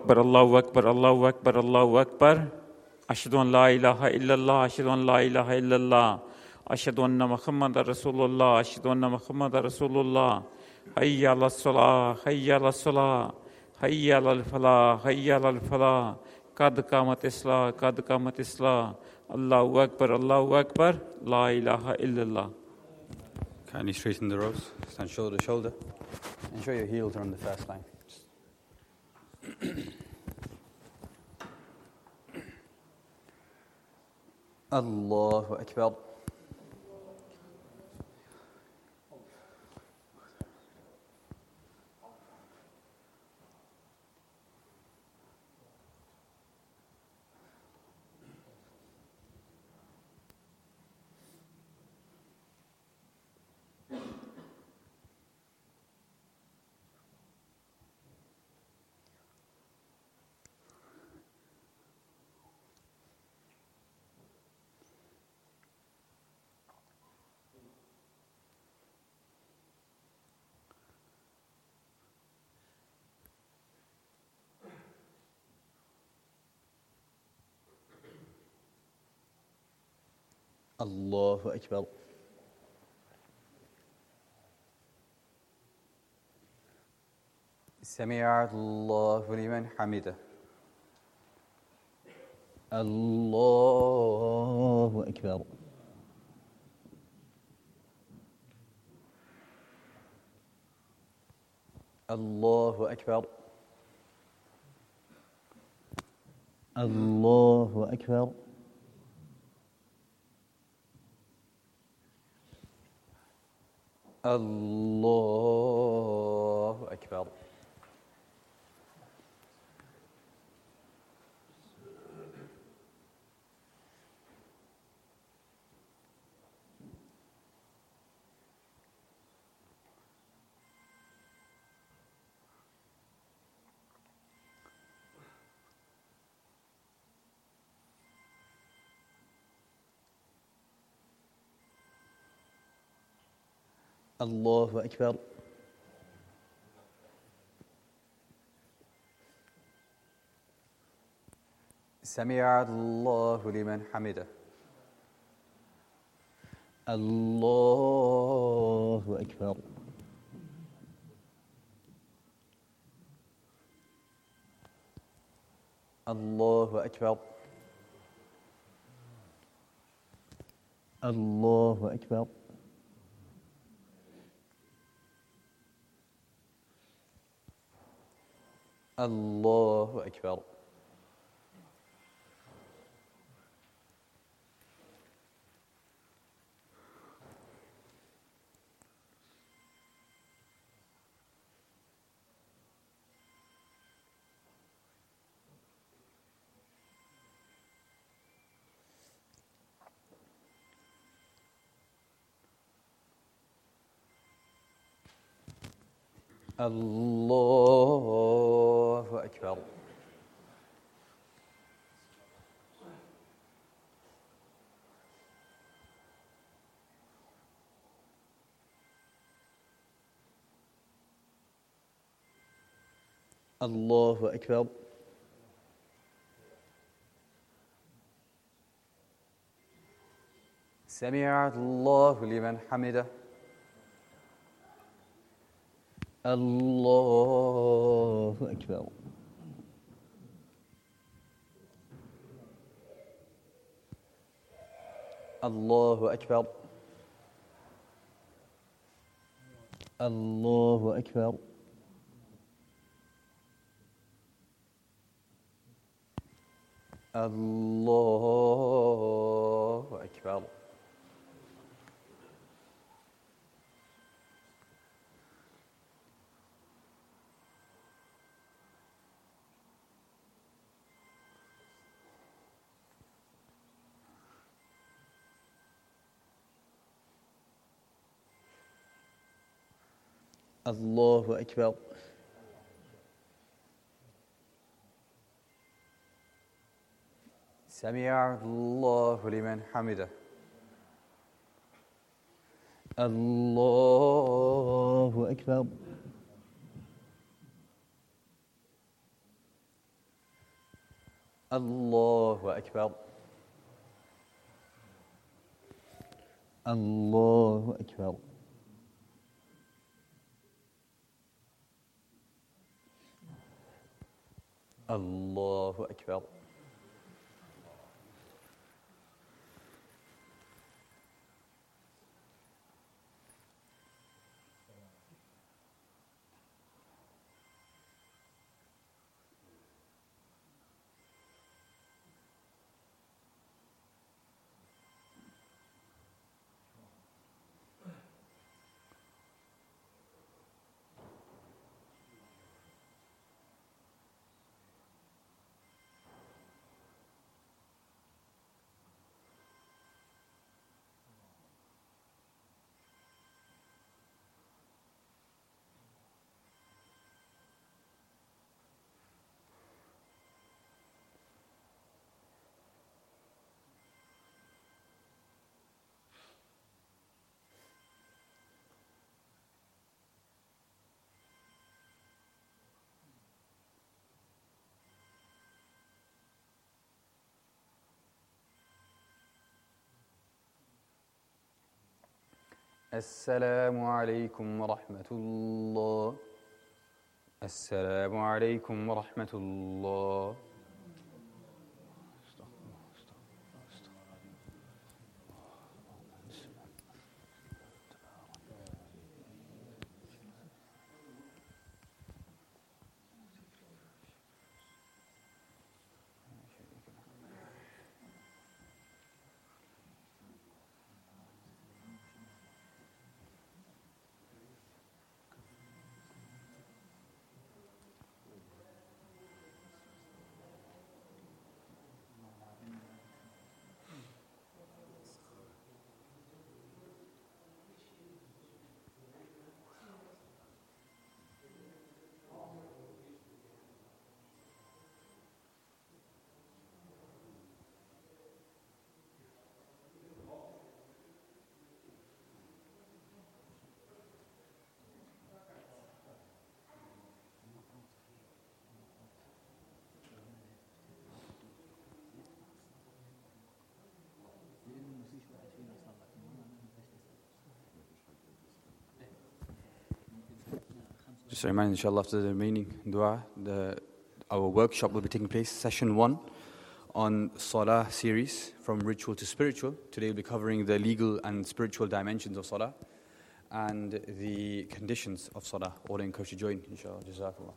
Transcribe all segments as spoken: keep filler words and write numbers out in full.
أكبر الله أكبر الله أكبر الله أكبر أشهد أن لا إله إلا الله أشهد أن لا إله إلا الله أشهد أن محمد رسول الله أشهد أن محمد رسول الله حي على الصلاة حي على الصلاة حي على الفلاح حي على الفلاح قد قامت الصلاة قد قامت الصلاة الله أكبر الله أكبر لا إله إلا الله. Kindly straighten the rows, stand shoulder to shoulder. Ensure your heels are on the first line. Allahu Akbar. Allahu Akbar. سمع الله لمن حمده. الله أكبر. الله أكبر. الله أكبر. الله أكبر. الله أكبر. سمع الله لمن حمده. الله أكبر. الله أكبر. الله أكبر. الله أكبر. الله أكبر. الله أكبر. سمع الله لمن حمده. الله أكبر. الله أكبر. الله أكبر. الله أكبر. الله أكبر. سمع الله لمن حمده. الله أكبر. Allahu Akbar. Allahu Akbar. Allahu Akbar. السلام عليكم ورحمة الله. السلام عليكم ورحمة الله. Just a reminder, inshallah, after the remaining dua, the, our workshop will be taking place, session one, on Salah series, from ritual to spiritual. Today we'll be covering the legal and spiritual dimensions of Salah and the conditions of Salah. All encouraged to join, inshallah. Jazakallah.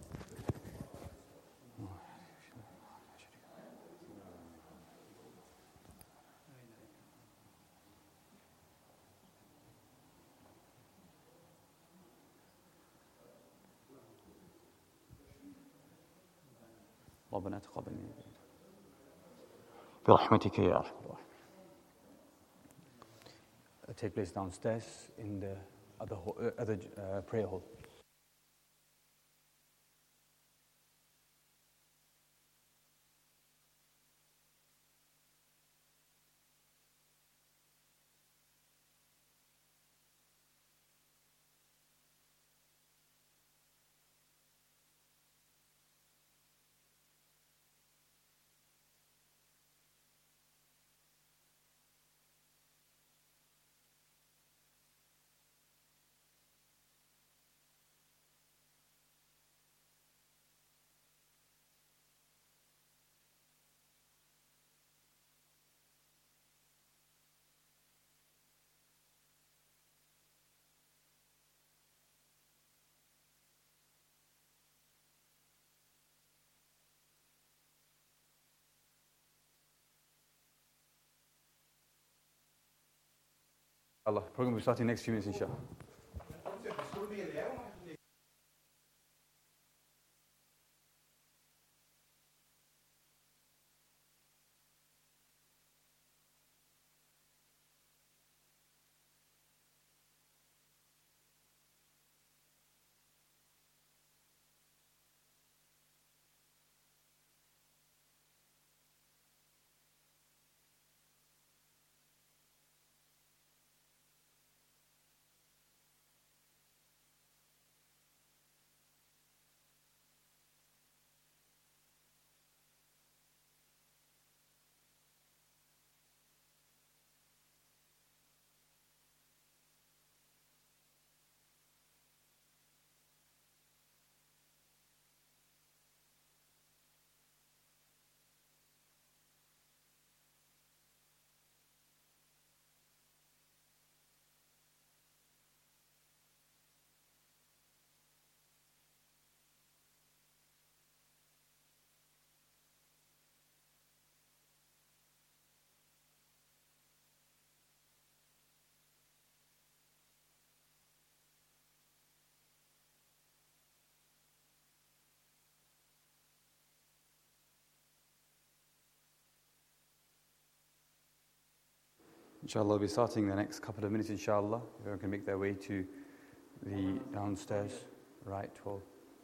ربنا تقبل منا برحمتك يا أرحم الراحمين. Take place downstairs in the other, hall, uh, other uh, prayer hall. Allah, program will start in the next few minutes, inshallah. Inshallah, we'll be starting the next couple of minutes, inshallah. Everyone can make their way to the downstairs right hall.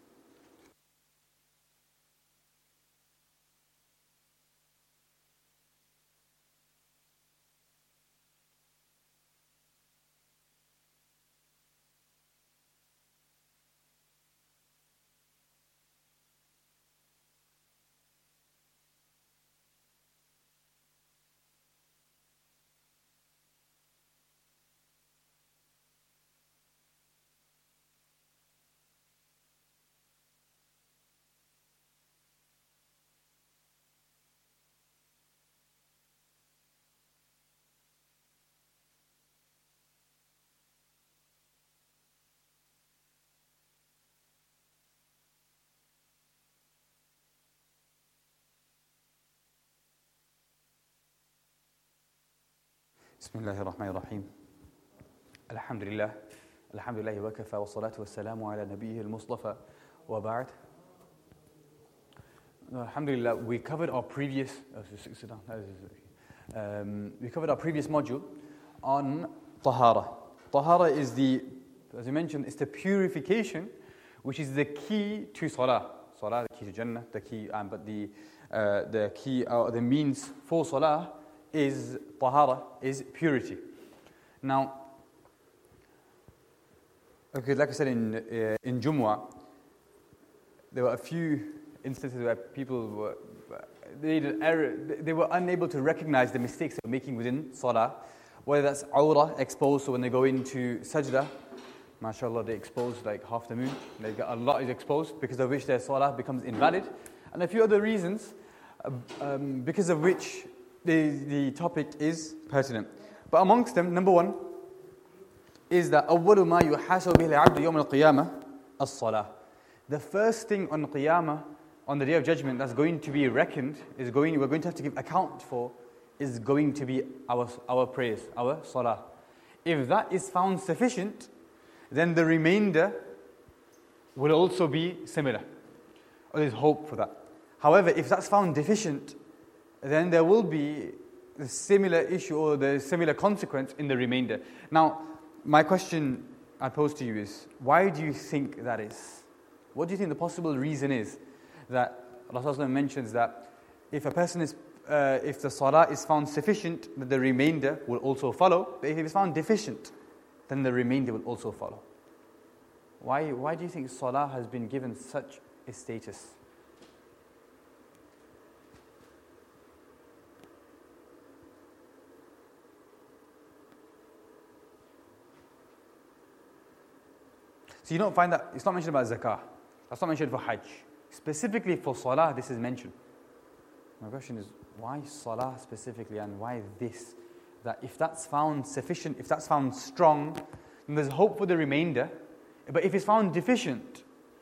Bismillahir Rahmanir Rahim. Alhamdulillah. Alhamdulillah wa kafa wa salatu wa salamu ala nabiyhi al-Mustafa wa ba'd. Alhamdulillah, we covered our previous oh, sit down. Um, we covered our previous module on tahara. Tahara is the, as you mentioned, it's the purification which is the key to salah. Salah, the key to Jannah, the key, um, but the uh, the key, uh, the means for salah is tahara, is purity. Now, okay, like I said in uh, in Jumu'ah, there were a few instances where people were they did error, they were unable to recognize the mistakes they were making within salah, whether that's awrah, exposed, so when they go into sajda, mashallah, they expose like half the moon, they got a lot is exposed, because of which their salah becomes invalid, and a few other reasons, um, because of which The, the topic is pertinent. But amongst them, number one, is that أول ما يحاسب به العبد يوم القيامة الصلاة. The first thing on Qiyamah, on the Day of Judgment, that's going to be reckoned, is going, we're going to have to give account for, is going to be our, our prayers, our salah. If that is found sufficient, then the remainder will also be similar. Or there's hope for that. However, if that's found deficient, then there will be a similar issue or the similar consequence in the remainder. Now, my question I pose to you is, why do you think that is? What do you think the possible reason is that Rasulullah mentions that if a person is, uh, if the salah is found sufficient, then the remainder will also follow. But if it is found deficient, then the remainder will also follow. Why, why do you think salah has been given such a status? So you don't find that, it's not mentioned about zakah. That's not mentioned for hajj. Specifically for salah, this is mentioned. My question is, why salah specifically and why this? That if that's found sufficient, if that's found strong, then there's hope for the remainder. But if it's found deficient,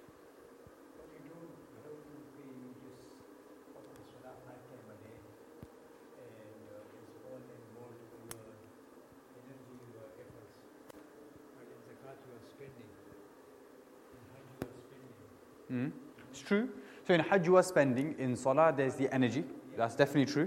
Mm. It's true. So in Hajj you are spending, in Salah there's the energy. That's definitely true.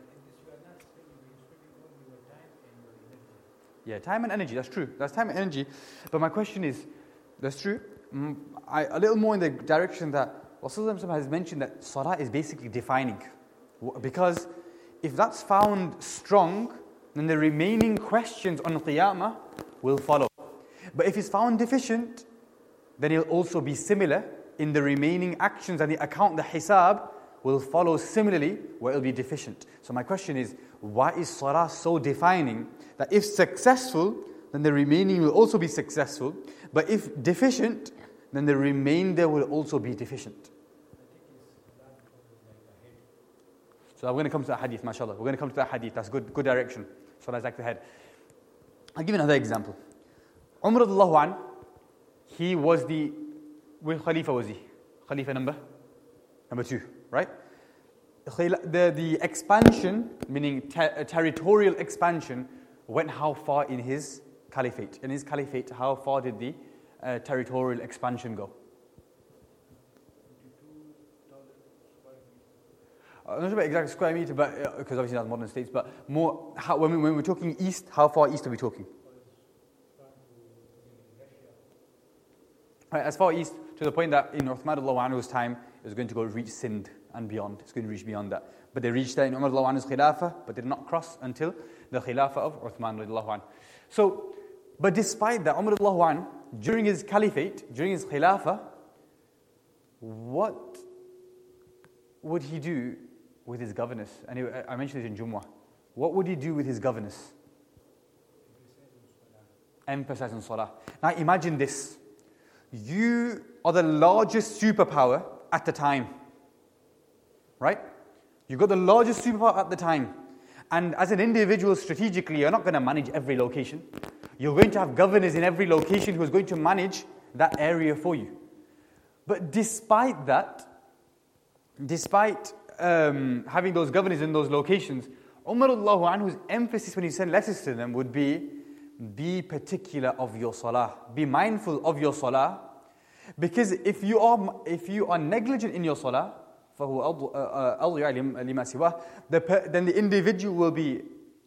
Yeah, time and energy, that's true. That's time and energy. But my question is, that's true. Mm, I, a little more in the direction that Rasulullah has mentioned that Salah is basically defining. Because if that's found strong, then the remaining questions on Qiyamah will follow. But if it's found deficient, then it'll also be similar in the remaining actions, and the account, the hisab, will follow similarly where it'll be deficient. So my question is, why is salah so defining that if successful, then the remaining will also be successful, but if deficient, then the remainder will also be deficient? So I'm going to come to that hadith, mashallah. We're going to come to that hadith. That's good, good direction. Salah's like the head. I'll give you another example. Umar radiallahu an, he was the, which Khalifa was he? Khalifa number? Number two, right? The, the expansion, meaning ter- territorial expansion, went how far in his caliphate? In his caliphate, how far did the uh, territorial expansion go? I'm not sure about exact square meter, but because uh, obviously that's modern states, but more, how, when, we, when we're talking east, how far east are we talking? Right, as far east, to the point that in Uthman radiallahu anhu's time, it was going to go reach Sindh and beyond. It's going to reach beyond that. But they reached there in Umar radiallahu anhu's khilafah, but they did not cross until the khilafah of Uthman radiallahu anhu. So, but despite that, Umar radiallahu anhu, during his caliphate, during his khilafah, what would he do with his governors? And I mentioned it in Jumu'ah. What would he do with his governors? Emphasize on salah. Now imagine this. You are the largest superpower at the time. Right? You've got the largest superpower at the time. And as an individual, strategically, you're not going to manage every location. You're going to have governors in every location who is going to manage that area for you. But despite that, despite um, having those governors in those locations, Umar radiallahu anhu's emphasis when he sent letters to them would be, be particular of your salah. Be mindful of your salah. Because if you are, if you are negligent in your salah, فَهُوَ أَضْيَعْ لِمَا سِوَاهُ, then the individual will be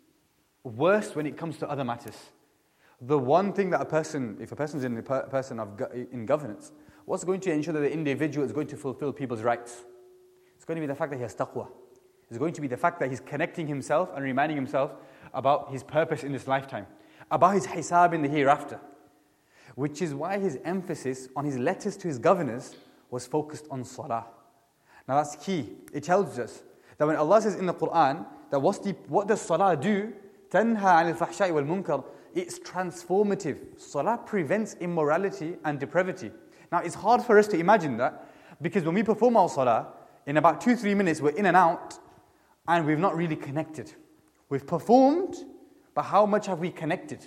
worse when it comes to other matters. The one thing that a person, if a person is in the per, person of go, in governance, what's going to ensure that the individual is going to fulfill people's rights? It's going to be the fact that he has taqwa. It's going to be the fact that he's connecting himself and reminding himself about his purpose in this lifetime, about his hisab in the hereafter. Which is why his emphasis on his letters to his governors was focused on salah. Now that's key. It tells us that when Allah says in the Quran that what's the, what does salah do? تَنْهَا عَنِ الْفَحْشَاءِ وَالْمُنْكَرِ. It's transformative. Salah prevents immorality and depravity. Now it's hard for us to imagine that because when we perform our salah, in about two, three minutes we're in and out and we've not really connected. We've performed, but how much have we connected?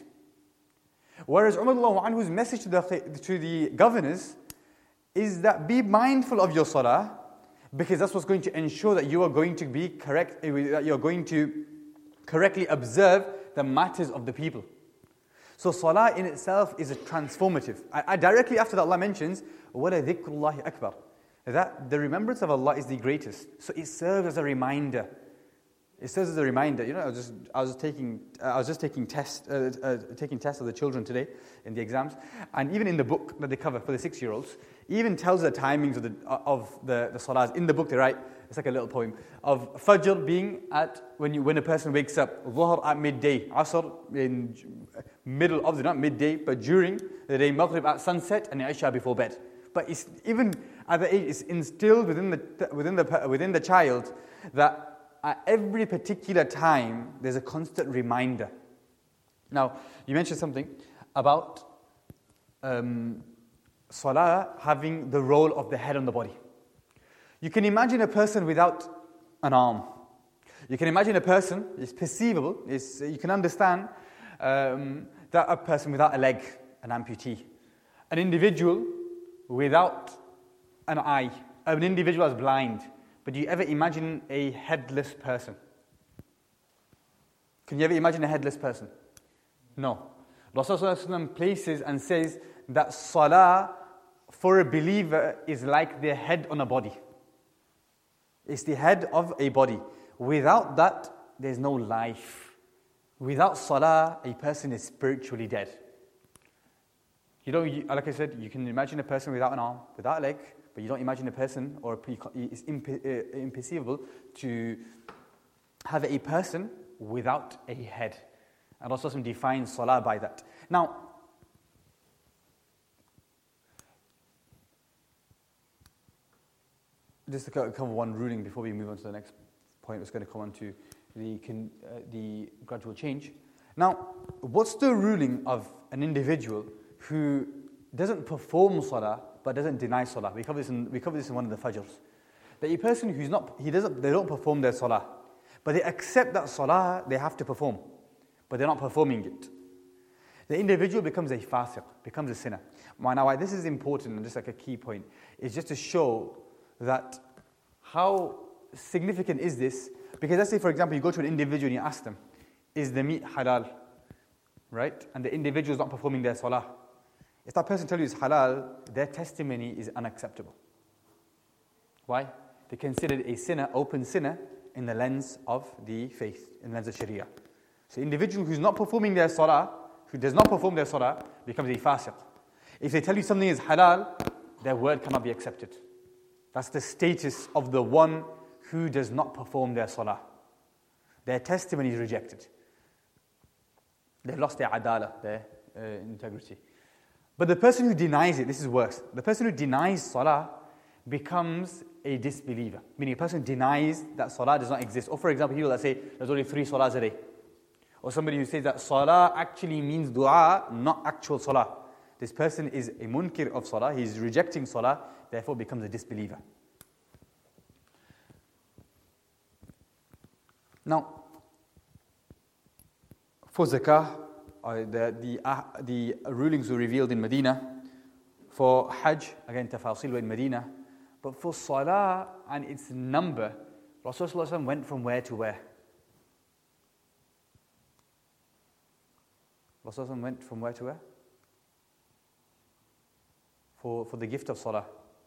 Whereas Umar radiallahu anhu's message to the, to the governors is that be mindful of your salah, because that's what's going to ensure that you are going to be correct, that you're going to correctly observe the matters of the people. So salah in itself is a transformative. I, I directly after that Allah mentions, وَلَا ذِكْرُ اللَّهِ أَكْبَرُ, that the remembrance of Allah is the greatest. So it serves as a reminder. It serves as a reminder. You know, I was just I was taking uh, I was just taking tests uh, uh, taking tests of the children today in the exams, and even in the book that they cover for the six-year-olds, even tells the timings of the of the the salahs. In the book they write, it's like a little poem of Fajr being at when you when a person wakes up, Dhuhr at midday, Asr in middle of the not midday, but during the day, Maghrib at sunset, and Isha before bed. But it's even at the age, it's instilled within the within the within the child that at every particular time, there's a constant reminder. Now, you mentioned something about um, salah having the role of the head on the body. You can imagine a person without an arm. You can imagine a person, it's perceivable, it's, you can understand um, that a person without a leg, an amputee. An individual without an eye, an individual is blind. But do you ever imagine a headless person? Can you ever imagine a headless person? No. Rasulullah places and says that salah for a believer is like the head on a body. It's the head of a body. Without that, there's no life. Without salah, a person is spiritually dead. You know, you, like I said, you can imagine a person without an arm, without a leg, but you don't imagine a person, or it's imperceivable to have a person without a head. And Rasulullah defines salah by that. Now, just to cover one ruling before we move on to the next point, it's going to come on to the, uh, the gradual change. Now, what's the ruling of an individual who doesn't perform salah, but doesn't deny salah? We cover this in, we cover this in one of the fajrs. That a person who's not, he doesn't, they don't perform their salah, but they accept that salah they have to perform, but they're not performing it. The individual becomes a fasiq, becomes a sinner. Now, why this is important, and just like a key point, is just to show that how significant is this? Because let's say, for example, you go to an individual and you ask them, is the meat halal? Right? And the individual is not performing their salah. If that person tells you it's halal, their testimony is unacceptable. Why? They're considered a sinner, open sinner, in the lens of the faith, in the lens of Sharia. So individual who's not performing their salah, who does not perform their salah, becomes a fasiq. If they tell you something is halal, their word cannot be accepted. That's the status of the one who does not perform their salah. Their testimony is rejected. They've lost their adala, their uh, integrity. But the person who denies it, this is worse. The person who denies salah becomes a disbeliever. Meaning a person who denies that salah does not exist. Or for example, people that say there's only three salahs a day. Or somebody who says that salah actually means dua, not actual salah. This person is a munkir of salah. He's rejecting salah, therefore becomes a disbeliever. Now, for zakah, uh, the, the, uh, the rulings were revealed in Medina. For hajj, again, tafasil were in Medina. But for salah and its number, Rasulullah went from where to where? Rasulullah went from where to where? For, for the gift of salah.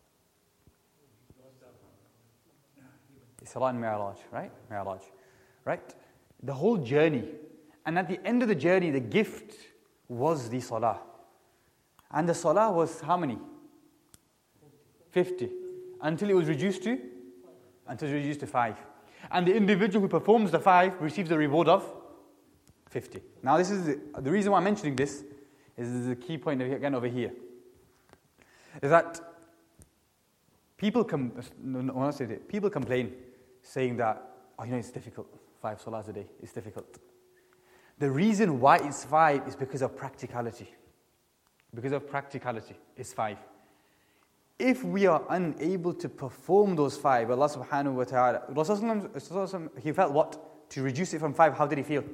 Isra and Mi'raj, right? Mi'raj. Right? The whole journey. And at the end of the journey, the gift was the salah. And the salah was how many? fifty. Until it was reduced to? Until it was reduced to five. And the individual who performs the five receives the reward of fifty. Now this is the, the reason why I'm mentioning this is, this is the key point again over here. Is that people com- when I say it, people complain saying that, oh, you know, it's difficult. Five salahs a day, it's difficult. The reason why it's five is because of practicality. Because of practicality, it's five. If we are unable to perform those five, Allah subhanahu wa ta'ala, Rasulullah, he felt what? To reduce it from five, how did he feel?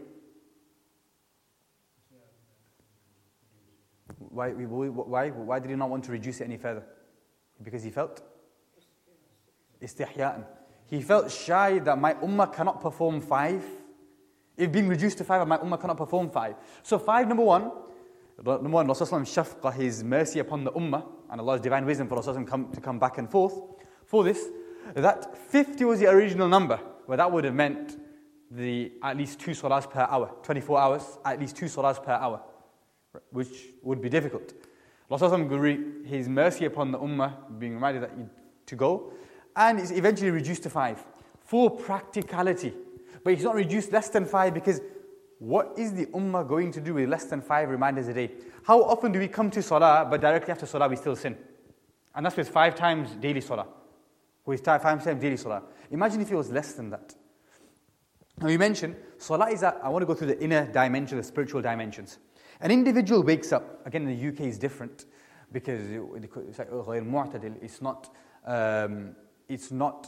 Why, why, why did he not want to reduce it any further? Because he felt istihya'an. He felt shy that my ummah cannot perform five. If being reduced to five, my ummah cannot perform five. So five, number one, number one, Rasulullah shafqa, his mercy upon the ummah, and Allah's divine wisdom for Rasulullah come, to come back and forth. For this, that fifty was the original number, where that would have meant the at least two salahs per hour, twenty-four hours, at least two salahs per hour, which would be difficult. Rasulullah, his mercy upon the ummah, being reminded that you, to go, and it's eventually reduced to five, for practicality. But it's not reduced less than five because what is the ummah going to do with less than five reminders a day? How often do we come to salah, but directly after salah we still sin? And that's with five times daily salah. With five times daily salah. Imagine if it was less than that. Now we mentioned, salah is that, I want to go through the inner dimension, the spiritual dimensions. An individual wakes up, again in the U K is different, because it's like, it's not, um, it's not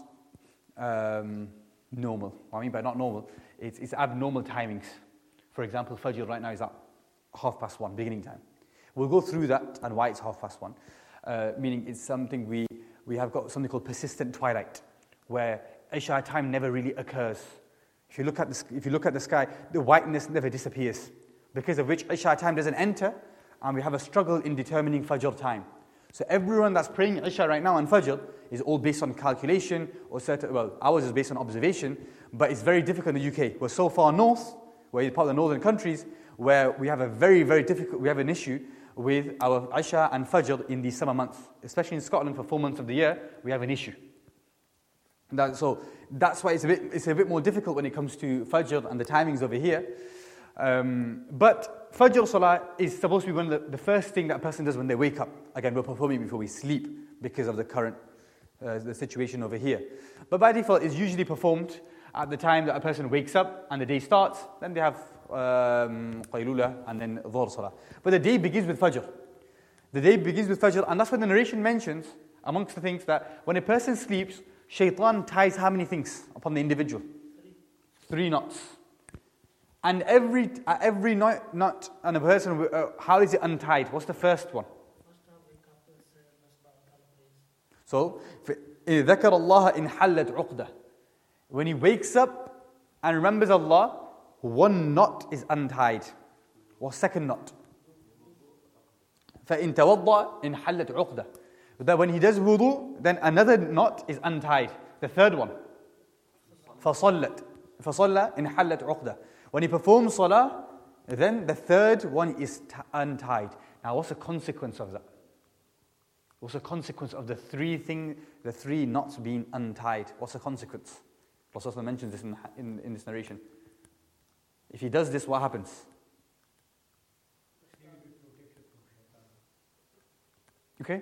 um, normal. What I mean by not normal, it's, it's abnormal timings. For example, Fajr right now is at half past one, beginning time. We'll go through that and why it's half past one. Uh, meaning it's something we, we have got something called persistent twilight, where Isha time never really occurs. If you look at the, if you look at the sky, the whiteness never disappears, because of which Isha time doesn't enter, and we have a struggle in determining Fajr time. So everyone that's praying Isha right now and Fajr is all based on calculation, or certain, well, ours is based on observation, but it's very difficult in the U K. We're so far north, we're part of the northern countries, where we have a very, very difficult, we have an issue with our Isha and Fajr in the summer months. Especially in Scotland, for four months of the year, we have an issue. That, so that's why it's a bit, it's a bit more difficult when it comes to Fajr and the timings over here. Um, but Fajr Salah is supposed to be one of the, the first thing that a person does when they wake up. Again, we're performing before we sleep because of the current uh, the situation over here. But by default, it's usually performed at the time that a person wakes up and the day starts. Then they have um, Qaylula and then Dhuhr Salah. But the day begins with Fajr. The day begins with Fajr, and that's what the narration mentions, amongst the things, that when a person sleeps, Shaitan ties how many things upon the individual? Three, Three knots. And every uh, every knot, knot and a person, uh, how is it untied? What's the first one? So, إِذْ ذَكَرَ اللَّهَ إِنْ حَلَّتْ عُقْدَةً. When he wakes up and remembers Allah, one knot is untied. What second knot? فَإِنْ تَوَضَّأَ إِنْ حَلَّتْ عُقْدَةً. That when he does wudu, then another knot is untied. The third one. فَصَلَّتْ فَصَلَّى انحلت عقدة. When he performs salah, then the third one is t- untied. Now what's the consequence of that? What's the consequence of the three thing, the three knots being untied? What's the consequence? Rasulullah mentions this in, in, in this narration. If he does this, what happens? Okay?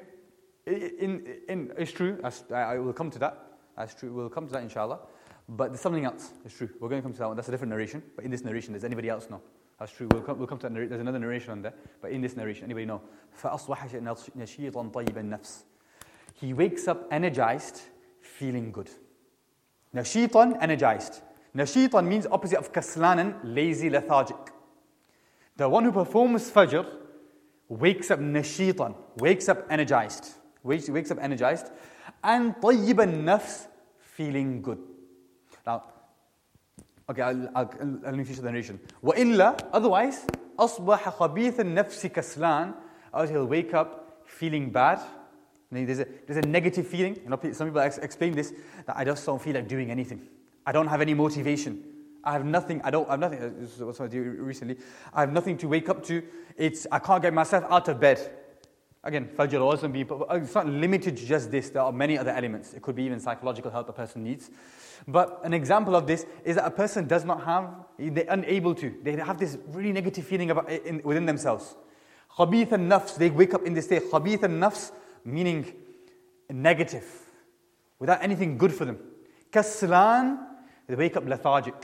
In, in, it's true, I, I will come to that. That's true, we'll come to that inshallah. But there's something else, it's true. We're going to come to that one, that's a different narration. But in this narration, does anybody else know? That's true, we'll come, we'll come to that narration. There's another narration on there. But in this narration, anybody know? فَأَصْبَحَ نَشِيطًا طَيِّبَ النَّفْسِ. He wakes up energized, feeling good. Nashitan, energized. Nashitan means opposite of kaslanan, lazy, lethargic. The one who performs fajr wakes up nashitan, wakes up energized. Wakes, wakes up energized. And طَيِّبَ النَّفْسِ, feeling good. Now, okay, I'll, I'll, I'll finish the narration. وَإِلَّا, otherwise, أَصْبَحَ خَبِيثَ النَّفْسِ كَسْلَانِ, or he'll wake up feeling bad. There's a, there's a negative feeling. You know, some people ex- explain this, that I just don't feel like doing anything. I don't have any motivation. I have nothing, I don't I have nothing, this is what I did recently. I have nothing to wake up to. It's, I can't get myself out of bed. Again, Fajr also be, it's not limited to just this. There are many other elements. It could be even psychological help a person needs. But an example of this is that a person does not have, they're unable to. They have this really negative feeling about in, within themselves. Khabith al-nafs, they wake up in this state. Khabith al-nafs, meaning negative, without anything good for them. Kaslan, they wake up lethargic,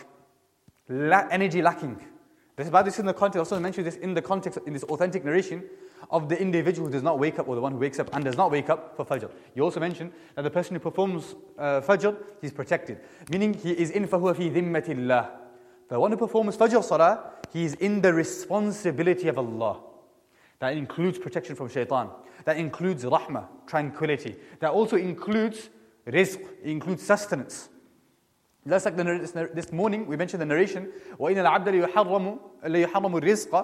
La- energy lacking. This is about this in the context, also mentioned this in the context, in this authentic narration of the individual who does not wake up, or the one who wakes up and does not wake up for Fajr. You also mentioned that the person who performs uh, Fajr, he's protected. Meaning he is in فَهُوَ فِي ذِمَّةِ اللَّهِ. The one who performs Fajr Salah, he is in the responsibility of Allah. That includes protection from shaitan. That includes rahmah, tranquility. That also includes rizq, it includes sustenance. Just like the, this, this morning, we mentioned the narration, وَإِنَّ الْعَبْدَ لِيُحَرَّمُ لِيُحَرَّمُ الرِّزْقَ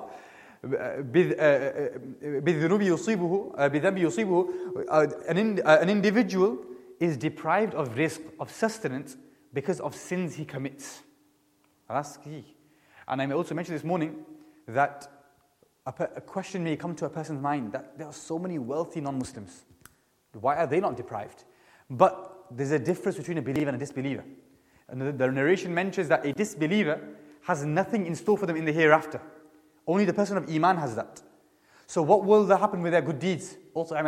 بِالذُّنُوبِ يُصِيبُهُ بِذَنْبِ يُصِيبُهُ. An, in, uh, an individual is deprived of rizq, of sustenance, because of sins he commits. That's key. And I may also mention this morning that a, per, a question may come to a person's mind that there are so many wealthy non-Muslims. Why are they not deprived? But there's a difference between a believer and a disbeliever. And the, the narration mentions that a disbeliever has nothing in store for them in the hereafter. Only the person of Iman has that. So what will happen with their good deeds?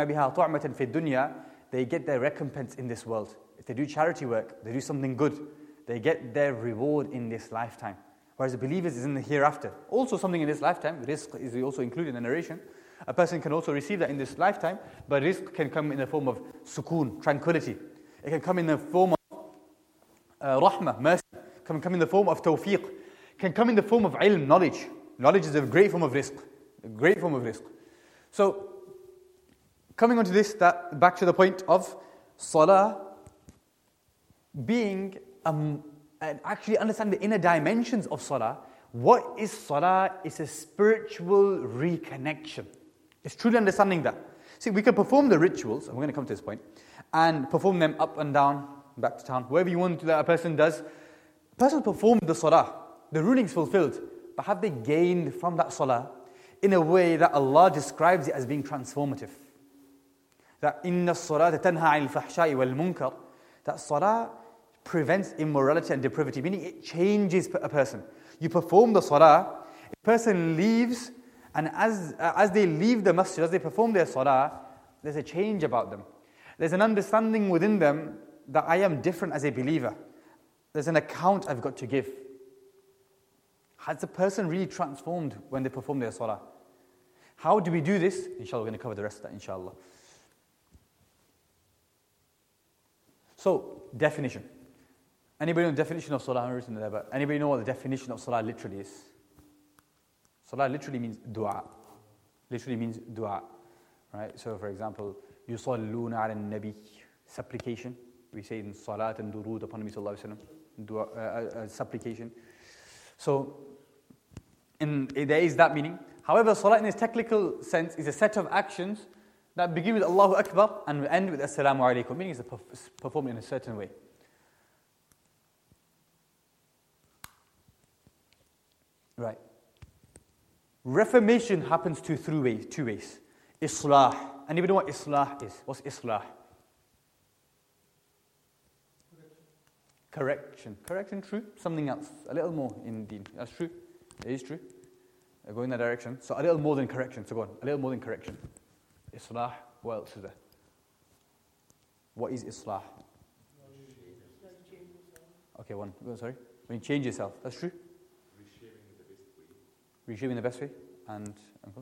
They get their recompense in this world. If they do charity work, they do something good, they get their reward in this lifetime. Whereas the believers is in the hereafter. Also something in this lifetime, rizq is also included in the narration. A person can also receive that in this lifetime, but rizq can come in the form of sukoon, tranquility. It can come in the form of uh, rahmah, mercy. It can come in the form of tawfiq. It can come in the form of ilm, knowledge. Knowledge is a great form of rizq. A great form of rizq. So, coming on to this, that back to the point of salah being um, and actually understand the inner dimensions of salah. What is salah? It's a spiritual reconnection. It's truly understanding that. See, we can perform the rituals, and we're going to come to this point, and perform them up and down, back to town, wherever you want that a person does. A person performed the salah, the ruling's fulfilled, but have they gained from that salah in a way that Allah describes it as being transformative? That inna as-salata tanha 'anil fahsha'i wal munkar, that salah prevents immorality and depravity, meaning it changes a person. You perform the salah, a person leaves, and as uh, as they leave the masjid, as they perform their salah, there's a change about them. There's an understanding within them that I am different as a believer. There's an account I've got to give. Has the person really transformed when they perform their salah? How do we do this? Inshallah, we're going to cover the rest of that, inshallah. So, definition. Anybody know the definition of salah? I'm written there, but anybody know what the definition of salah literally is? Salah literally means dua. Literally means dua. Right? So, for example, يُصَلُّونَ عَلَى النَّبِيِّ, supplication. We say in salat and durood upon Nabi sallallahu alaihi wasallam, dua, uh, uh, supplication. So, in, there is that meaning. However, salah in its technical sense is a set of actions that begin with Allahu Akbar and end with Assalamu alaikum, meaning it's performed in a certain way. Right. Reformation happens to through ways, two ways. Islah. Anybody know what Islah is? What's Islah? Correction. Correction, true. Something else. A little more in deen. That's true. It is true. I go in that direction. So a little more than correction. So go on. A little more than correction. Islah. What else is there? What is Islah? Okay, one. Sorry. When you change yourself. That's true. Reshaping the best way. Reshaping the best way. And uncle?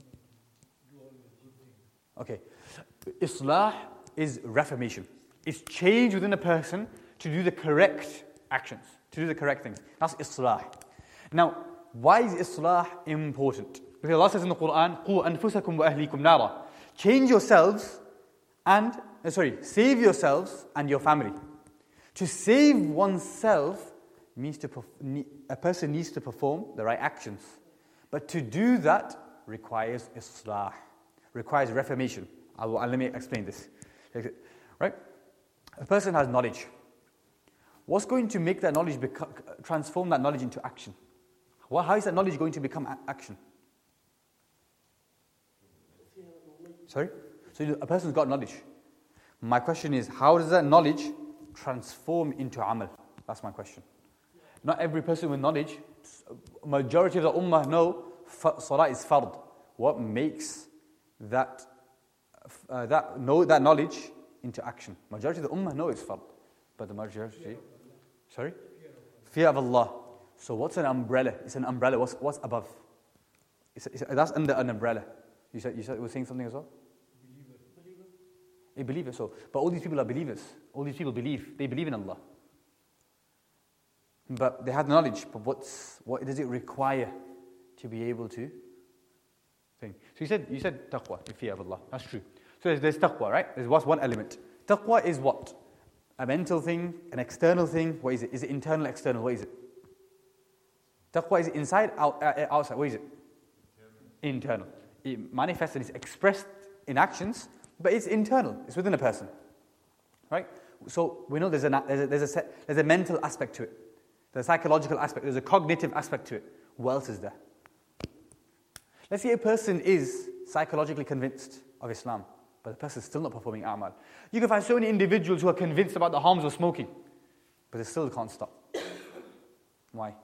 Okay. Islah is reformation. It's change within a person to do the correct actions, to do the correct things. That's Islah. Now, why is Islah important? Because Allah says in the Quran, قُوا أَنفُسَكُمْ وَأَهْلِكُمْ نَارًا. Change yourselves and, uh, sorry, save yourselves and your family. To save oneself means to perf- a person needs to perform the right actions. But to do that requires Islah, requires reformation. I'll, I'll, let me explain this. Right? A person has knowledge. What's going to make that knowledge become, transform that knowledge into action? Well, how is that knowledge going to become a- action? Sorry? So a person's got knowledge. My question is, how does that knowledge transform into amal? That's my question. Not every person with knowledge, majority of the ummah know salah is fard. What makes that uh, that know that knowledge into action? Majority of the ummah know it's fard, but the majority, sorry, fear of Allah. So what's an umbrella? It's an umbrella. What's what's above? It's, it's, that's under an umbrella. You said you said you were saying something as well. A believer. So, but all these people are believers. All these people believe. They believe in Allah. But they have knowledge. But what's what does it require to be able to think? So you said you said taqwa, the fear of Allah. That's true. So there's, there's taqwa, right? There's what's one element. Taqwa is what? A mental thing, an external thing. What is it? Is it internal, external? What is it? Taqwa is inside, out, uh, outside. What is it? Internal. Internal. It manifests and is expressed in actions, but it's internal. It's within a person, right? So we know there's a there's a there's a, set, there's a mental aspect to it. There's a psychological aspect. There's a cognitive aspect to it. What else is there? Let's say a person is psychologically convinced of Islam, but the person is still not performing a'mal. You can find so many individuals who are convinced about the harms of smoking, but they still can't stop. Why?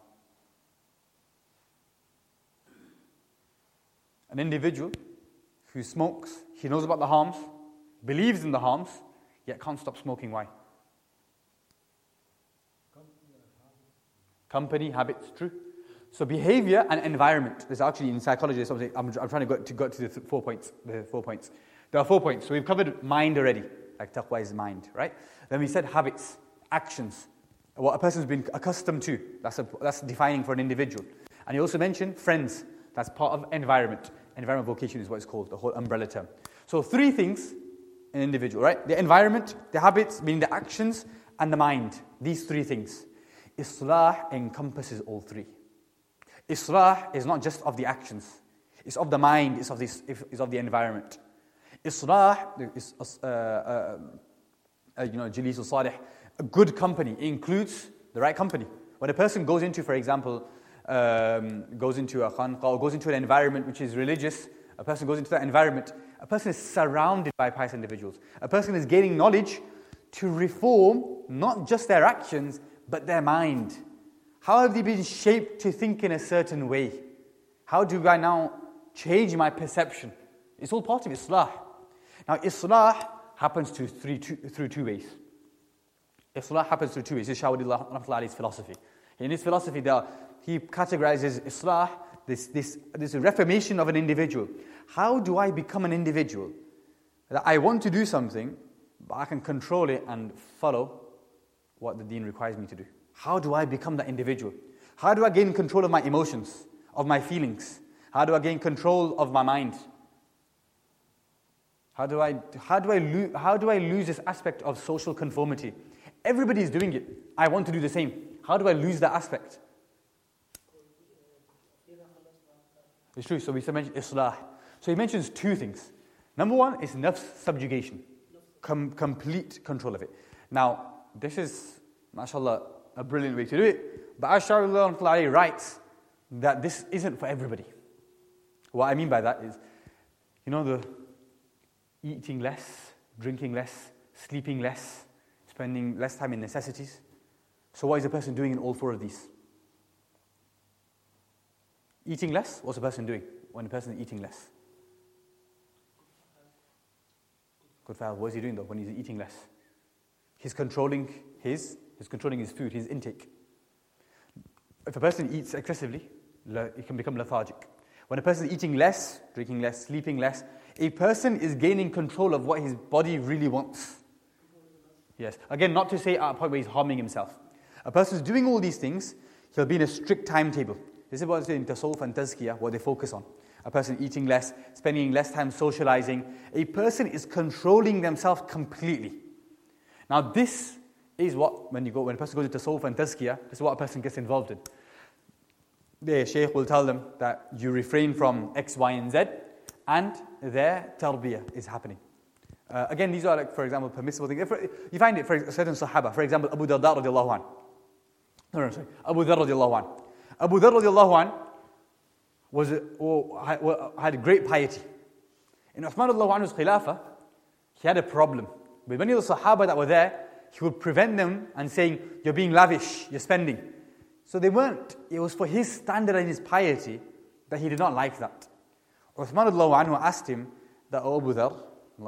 An individual who smokes, he knows about the harms, believes in the harms, yet can't stop smoking. Why? Company, habits, true. So behavior and environment. There's actually in psychology, there's something, I'm, I'm trying to go to, go to the th- four points. The four points. There are four points. So we've covered mind already. Like taqwa is mind, right? Then we said habits, actions, what a person's been accustomed to. That's a, that's defining for an individual. And you also mentioned friends. That's part of environment. Environment vocation is what it's called, the whole umbrella term. So three things in an individual, right? The environment, the habits, meaning the actions, and the mind. These three things. Islah encompasses all three. Islah is not just of the actions. It's of the mind, it's of, this, it's of the environment. Islah is, uh, uh, uh, you know, Jalisul Salih, a good company. It includes the right company. When a person goes into, for example, um, goes into a khanqa or goes into an environment which is religious, a person goes into that environment, a person is surrounded by pious individuals. A person is gaining knowledge to reform not just their actions, but their mind. How have they been shaped to think in a certain way? How do I now change my perception? It's all part of Islah. Now, Islah happens to three, two, through two ways. Islah happens through two ways. This is Shawadillah philosophy. In his philosophy, there, he categorizes Islah, this, this, this reformation of an individual. How do I become an individual? That I want to do something, but I can control it and follow what the deen requires me to do. How do I become that individual? How do I gain control of my emotions, of my feelings? How do I gain control of my mind? How do I how do I lo- how do I lose this aspect of social conformity? Everybody is doing it. I want to do the same. How do I lose that aspect? It's true. So we mentioned Islah. So he mentions two things. Number one is nafs subjugation, Com- complete control of it. Now, this is, mashallah, a brilliant way to do it. But Ash-Sha'ari writes that this isn't for everybody. What I mean by that is, you know, the eating less, drinking less, sleeping less, spending less time in necessities. So what is a person doing in all four of these? Eating less, what's a person doing when a person is eating less? Good for health. What is he doing though when he's eating less? He's controlling his, he's controlling his food, his intake. If a person eats excessively, he can become lethargic. When a person is eating less, drinking less, sleeping less, a person is gaining control of what his body really wants. Yes. Again, not to say at a point where he's harming himself. A person is doing all these things, he'll be in a strict timetable. This is what in Tasawwuf and Tazkiyah, what they focus on. A person eating less, spending less time socializing. A person is controlling themselves completely. Now this is what, when you go, when a person goes into Tasawwuf and Tazkiyah, this is what a person gets involved in. The Shaykh will tell them that you refrain from X, Y, and Z, and their tarbiyah is happening. Uh, again, these are, like, for example, permissible things. If, you find it for certain Sahaba. For example, Abu Darda radiallahu anhu. No, no, sorry. Abu Dharr radiallahu anhu. Abu Dharr radiallahu anhu was, oh, had great piety. In Uthman radiallahu anhu's khilafah, he had a problem. With many of the Sahaba that were there, he would prevent them and saying, you're being lavish, you're spending. So they weren't. It was for his standard and his piety that he did not like that. Uthman radiallahu anhu asked him that, oh Abu Dharr,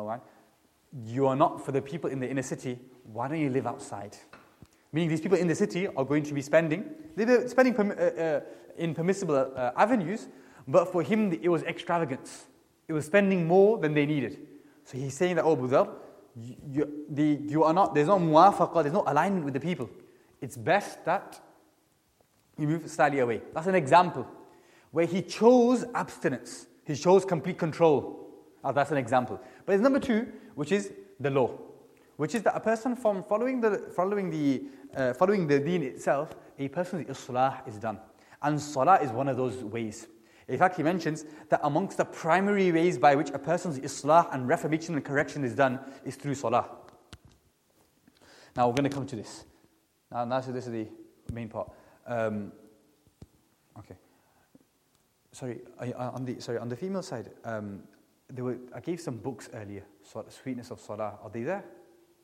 you are not for the people in the inner city, why don't you live outside? Meaning these people in the city are going to be spending, they were spending perm- uh, uh, in permissible uh, avenues, but for him it was extravagance. It was spending more than they needed. So he's saying that, oh Abu Dharr, you, you, the, you are not, there's no muwafaqah, there's no alignment with the people. It's best that you move slightly away. That's an example where he chose abstinence. He chose complete control. Oh, that's an example. But there's number two, which is the law, which is that a person from following the following the uh, following the deen itself, a person's islah is done, and salah is one of those ways. In fact, he mentions that amongst the primary ways by which a person's islah and reformation and correction is done is through salah. Now we're going to come to this. Now, now so this is the main part. Um, okay. Sorry, I, I, on the sorry on the female side. Um, There were, I gave some books earlier, so Sweetness of Salah. Are they there?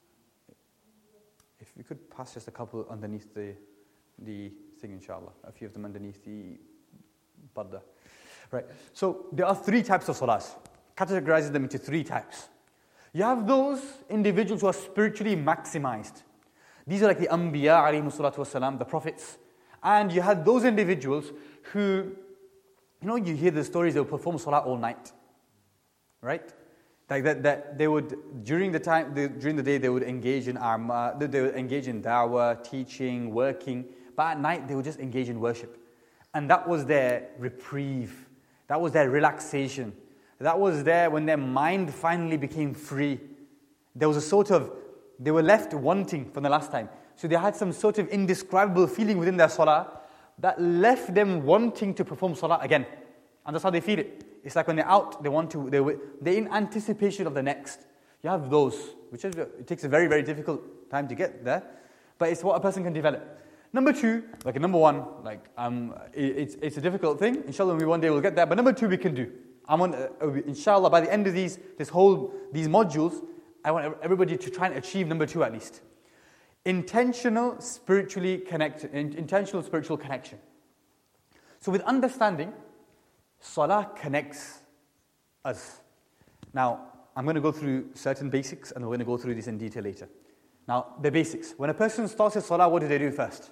If you could pass just a couple underneath the the thing, inshallah. A few of them underneath the barda. Right. So there are three types of salahs. Categorizes them into three types. You have those individuals who are spiritually maximized. These are like the Anbiya alayhimu salatu wasalam, the prophets. And you had those individuals who, you know, you hear the stories, they will perform salah all night. Right? Like that, that they would, during the time, the, during the day, they would engage in arma, they would engage in da'wah, teaching, working, but at night, they would just engage in worship. And that was their reprieve. That was their relaxation. That was there when their mind finally became free. There was a sort of, they were left wanting from the last time. So they had some sort of indescribable feeling within their salah that left them wanting to perform salah again. And that's how they feel it. It's like when they're out, they want to, they're, they're in anticipation of the next. You have those, which is, it takes a very, very difficult time to get there, but it's what a person can develop. Number two, like number one, like um, it, it's it's a difficult thing. Inshallah, we one day will get there. But number two, we can do. I want, uh, inshallah, by the end of these, this whole these modules, I want everybody to try and achieve number two at least. Intentional, spiritually connect, intentional spiritual connection. So with understanding, salah connects us. Now, I'm going to go through certain basics, and we're going to go through this in detail later. Now, the basics. When a person starts his salah, what do they do first?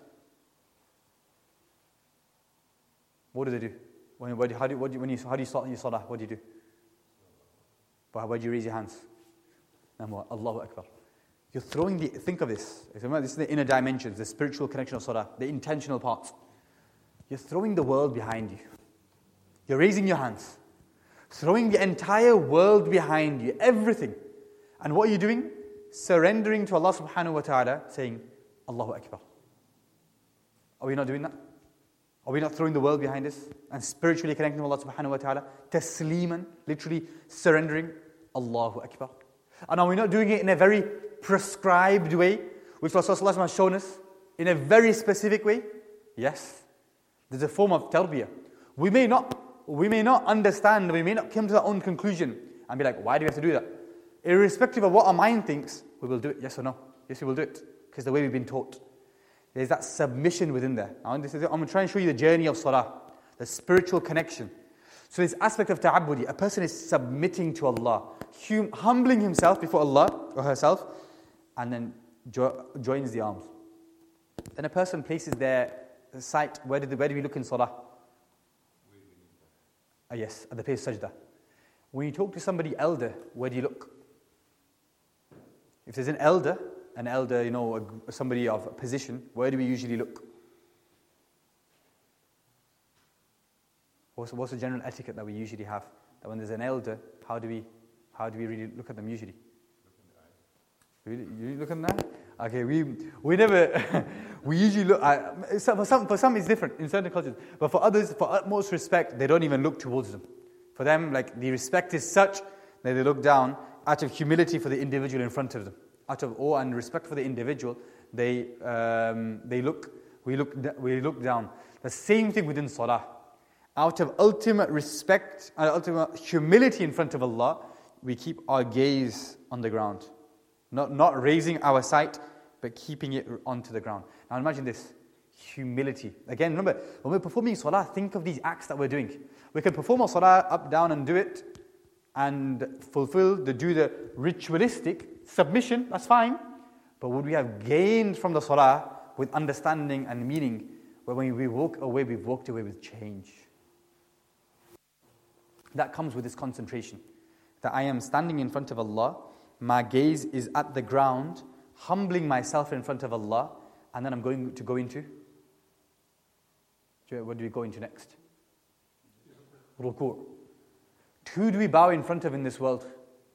What do they do? When, what, how, do, what do, when you, how do you start your salah? What do you do? Why do you raise your hands? Number one, Allahu Akbar. You're throwing the, think of this. This is the inner dimensions, the spiritual connection of salah, the intentional parts. You're throwing the world behind you. You're raising your hands. Throwing the entire world behind you, everything. And what are you doing? Surrendering to Allah subhanahu wa ta'ala, saying, Allahu Akbar. Are we not doing that? Are we not throwing the world behind us and spiritually connecting to Allah subhanahu wa ta'ala? Tasliman, literally surrendering, Allahu Akbar. And are we not doing it in a very prescribed way, which Rasulullah has shown us, in a very specific way? Yes. There's a form of tarbiyah. We may not, we may not understand, we may not come to our own conclusion and be like, why do we have to do that? Irrespective of what our mind thinks, we will do it, yes or no? Yes, we will do it, because the way we've been taught. There's that submission within there. Now, this is, I'm going to try and show you the journey of salah, the spiritual connection. So this aspect of ta'abbudi, a person is submitting to Allah, hum, humbling himself before Allah or herself, and then jo- joins the arms. Then a person places their sight, where, did the, where do we look in salah? Ah, yes, at the place of sajda. When you talk to somebody elder, where do you look? If there's an elder, an elder, you know, a, somebody of position, where do we usually look? What's, what's the general etiquette that we usually have? That when there's an elder, how do we, how do we really look at them usually? Really, you look at them? Okay, we we never, we usually look, uh, for some for some it's different in certain cultures, but for others, for utmost respect, they don't even look towards them. For them, like, the respect is such that they look down out of humility for the individual in front of them. Out of awe and respect for the individual, they um, they look, we look we look down. The same thing within salah. Out of ultimate respect and ultimate humility in front of Allah, we keep our gaze on the ground. Not, not raising our sight, but keeping it onto the ground. Now imagine this, humility. Again, remember, when we're performing salah, think of these acts that we're doing. We can perform our salah up, down and do it, and fulfill, the, do the ritualistic submission, that's fine. But would we have gained from the salah with understanding and meaning, where when we walk away, we've walked away with change? That comes with this concentration. That I am standing in front of Allah, my gaze is at the ground, humbling myself in front of Allah, and then I'm going to go into, what do we go into next? Ruku'. Who do we bow in front of in this world?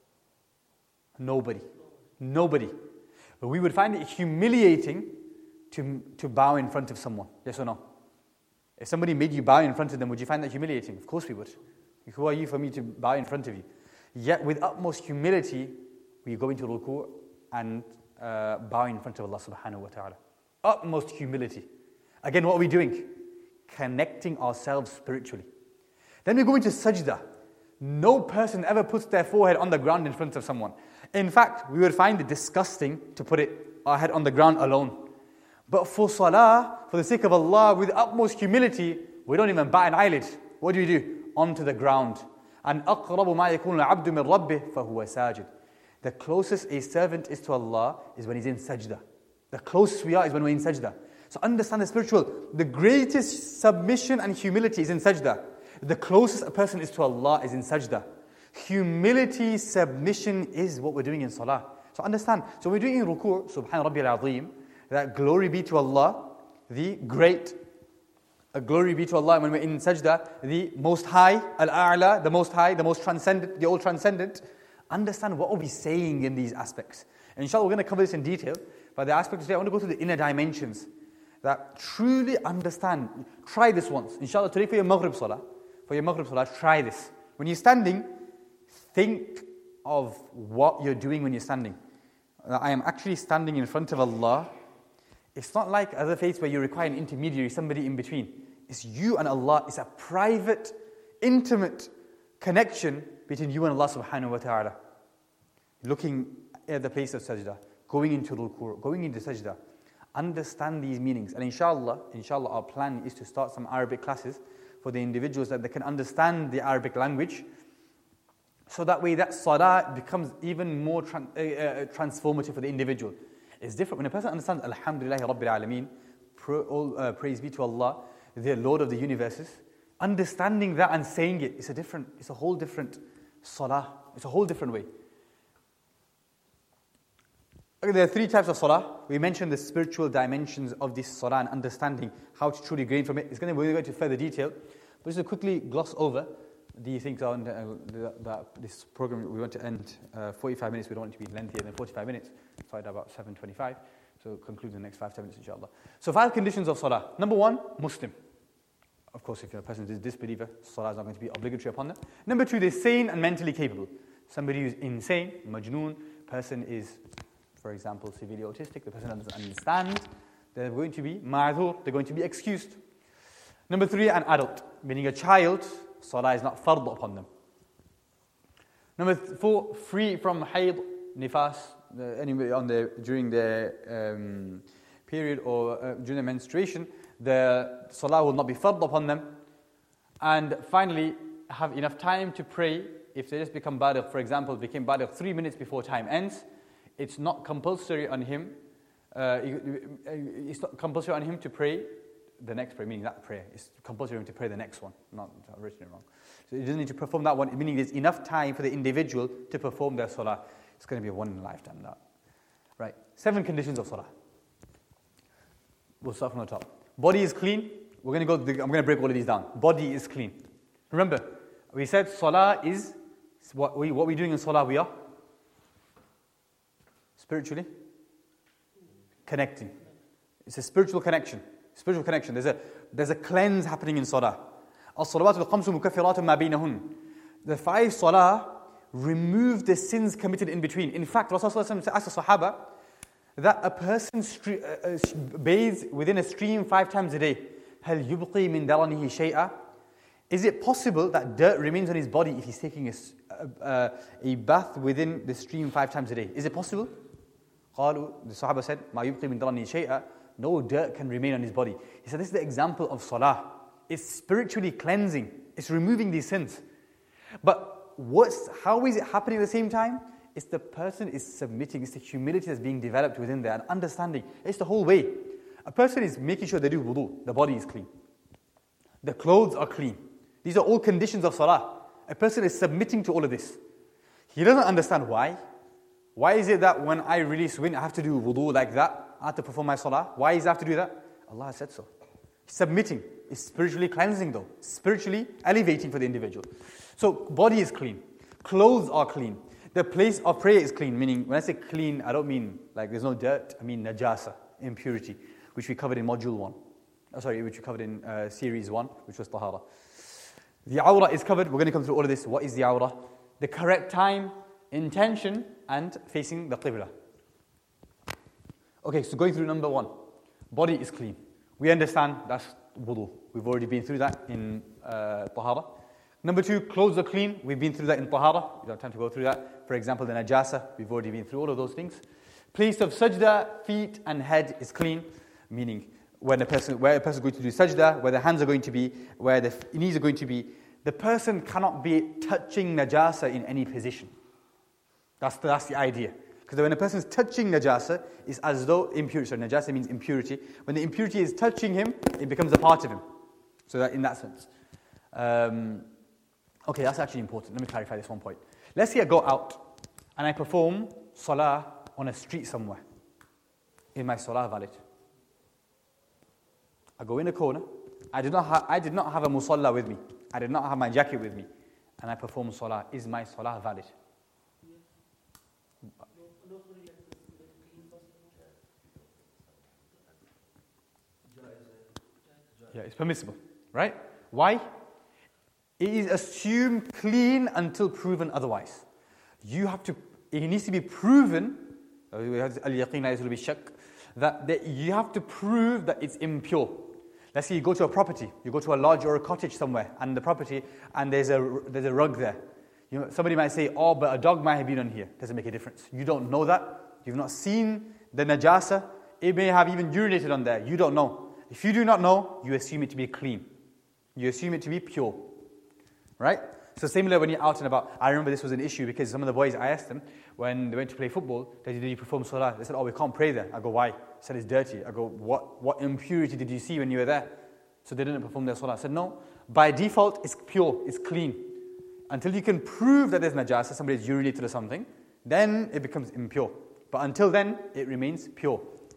Nobody. Nobody. But we would find it humiliating to, to bow in front of someone. Yes or no? If somebody made you bow in front of them, would you find that humiliating? Of course we would. Who are you for me to bow in front of you? Yet with utmost humility, we go into ruku' and uh, bow in front of Allah subhanahu wa ta'ala. Utmost humility. Again, what are we doing? Connecting ourselves spiritually. Then we go into sajda. No person ever puts their forehead on the ground in front of someone. In fact, we would find it disgusting to put it, our head on the ground alone. But for salah, for the sake of Allah, with utmost humility, we don't even bat an eyelid. What do we do? Onto the ground. And أَقْرَبُ مَا يَكُونُ الْعَبْدُ مِنْ رَبِّهِ فَهُوَ سَاجِدٌ. The closest a servant is to Allah is when he's in sajda. The closest we are is when we're in sajda. So understand the spiritual, the greatest submission and humility is in sajda. The closest a person is to Allah is in sajda. Humility, submission is what we're doing in salah. So understand, so we're doing in ruku', Subhan Rabbiyal Azim, that glory be to Allah, the great. A glory be to Allah. When we're in sajda, the most high, al-a'la, the most high, the most transcendent, the all transcendent. Understand what are we saying in these aspects. And inshallah, we're going to cover this in detail. But the aspect today, I want to go through the inner dimensions. That truly understand. Try this once. Inshallah, today for your Maghrib Salah, for your Maghrib Salah, try this. When you're standing, think of what you're doing when you're standing. I am actually standing in front of Allah. It's not like other faiths where you require an intermediary, somebody in between. It's you and Allah. It's a private, intimate connection between you and Allah subhanahu wa ta'ala. Looking at the place of sajda, going into ruku', going into sajda. Understand these meanings. And inshallah, inshallah, our plan is to start some Arabic classes for the individuals that they can understand the Arabic language. So that way that salah becomes even more tran- uh, uh, transformative for the individual. It's different. When a person understands, Alhamdulillahi Rabbil Alameen, pra- all, uh, praise be to Allah, the Lord of the universes, understanding that and saying it, it's a different, it's a whole different salah. It's a whole different way. Okay, there are three types of salah. We mentioned the spiritual dimensions of this salah and understanding how to truly gain from it. It's going to, we're going to go into further detail. But just to quickly gloss over the things on uh, that this program, we want to end uh, forty-five minutes. We don't want it to be lengthier than forty-five minutes. Started about seven twenty-five. So conclude in the next five, ten minutes, inshallah. So five conditions of salah. Number one, Muslim. Of course, if a person is a disbeliever, salah is not going to be obligatory upon them. Number two, they're sane and mentally capable. Somebody who's insane, majnoon, person is, for example, severely autistic, the person doesn't understand, they're going to be ma'adhur, they're going to be excused. Number three, an adult, meaning a child, salah is not fard upon them. Number th- four, free from hayd, nifas, the, anyway, on the, during the um, period or uh, during the menstruation, the salah will not be fard upon them. And finally, have enough time to pray. If they just become baligh, for example, became baligh three minutes before time ends, it's not compulsory on him. Uh, it's not compulsory on him to pray the next prayer, meaning that prayer. It's compulsory on him to pray the next one. Not I've written it wrong. So he doesn't need to perform that one, meaning there's enough time for the individual to perform their salah. It's going to be a one in a lifetime. That, right? Seven conditions of salah. We'll start from the top. Body is clean. We're going to go. I'm going to break all of these down. Body is clean. Remember, we said salah is what we what we're doing in salah. We are spiritually connecting. It's a spiritual connection. Spiritual connection. There's a there's a cleanse happening in salah. As-salawatul khamsu mukaffiratun ma bainahun. The five salah remove the sins committed in between. In fact, Rasulullah sallallahu alaihi wasallam asked the Sahaba that a person stre- uh, uh, bathes within a stream five times a day. هل يبقي من درنه شيئا? Is it possible that dirt remains on his body if he's taking a, a, a bath within the stream five times a day? Is it possible? قالوا, the Sahaba said, ما يبقي من درنه شيئا. No dirt can remain on his body. He said, this is the example of salah. It's spiritually cleansing. It's removing these sins. But what's, how is it happening at the same time? It's the person is submitting. It's the humility that's being developed within there and understanding. It's the whole way. A person is making sure they do wudu. The body is clean. The clothes are clean. These are all conditions of salah. A person is submitting to all of this. He doesn't understand why. Why is it that when I release wind, I have to do wudu like that? I have to perform my salah. Why does I have to do that? Allah has said so. Submitting is spiritually cleansing though. Spiritually elevating for the individual. So body is clean. Clothes are clean. The place of prayer is clean. Meaning, when I say clean, I don't mean like there's no dirt. I mean najasa, impurity, which we covered in module one. Oh, sorry, which we covered in uh, series one, which was tahara. The awrah is covered. We're going to come through all of this. What is the awrah? The correct time, intention, and facing the qibla. Okay, so going through number one. Body is clean. We understand that's wudu. We've already been through that in uh, tahara. Number two, clothes are clean. We've been through that in tahara. We don't have time to go through that. For example, the najasa. We've already been through all of those things. Place of sajda, feet and head is clean. Meaning, when a person, where a person is going to do sajda, where the hands are going to be, where the knees are going to be, the person cannot be touching najasa in any position. That's the, that's the idea. Because when a person is touching najasa, it's as though impurity. So najasa means impurity. When the impurity is touching him, it becomes a part of him. So that in that sense. Um, okay, that's actually important. Let me clarify this one point. Let's say I go out and I perform salah on a street somewhere. Is my salah valid? I go in a corner. I did not ha- I did not have a musalla with me. I did not have my jacket with me. And I perform salah. Is my salah valid? Yeah, it's permissible, right? Why? It is assumed clean until proven otherwise. You have to, it needs to be proven, that, that you have to prove that it's impure. Let's say you go to a property, you go to a lodge or a cottage somewhere, and the property, and there's a there's a rug there. You know, somebody might say, oh, but a dog might have been on here. Doesn't make a difference. You don't know that. You've not seen the najasa. It may have even urinated on there. You don't know. If you do not know, you assume it to be clean. You assume it to be pure. Right? So similar when you're out and about. I remember this was an issue because some of the boys, I asked them, when they went to play football, they did you perform salah? They said, oh, we can't pray there. I go, why? They said, it's dirty. I go, what, what impurity did you see when you were there? So they didn't perform their salah. I said, no. By default, it's pure. It's clean. Until you can prove that there's najasa, somebody's urinated or something, then it becomes impure. But until then, it remains pure.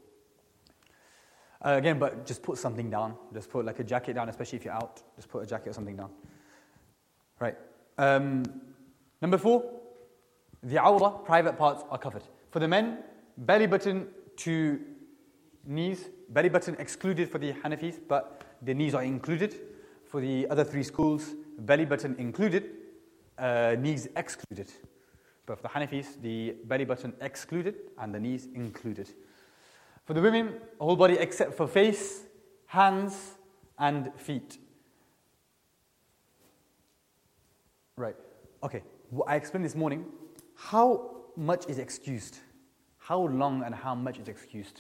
Uh, again, but just put something down. Just put like a jacket down, especially if you're out. Just put a jacket or something down. Right. Um, number four, the awrah, private parts are covered. For the men, belly button to knees, belly button excluded for the Hanafis, but the knees are included. For the other three schools, belly button included, uh, knees excluded. But for the Hanafis, the belly button excluded and the knees included. For the women, whole body except for face, hands, and feet. Right. Okay. Well, I explained this morning. How much is excused? How long and how much is excused?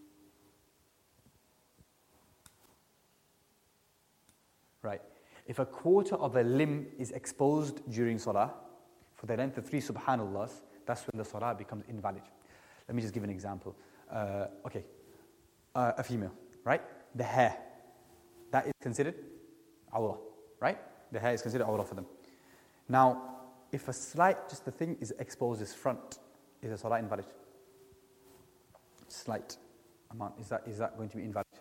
Right. If a quarter of a limb is exposed during salah, for the length of three subhanallahs, that's when the salah becomes invalid. Let me just give an example. Uh, okay. Uh, a female, right? The hair. That is considered awrah, right? The hair is considered awrah for them. Now, if a slight, just the thing is exposed as front, is the salah invalid? Slight amount, is that is that going to be invalid?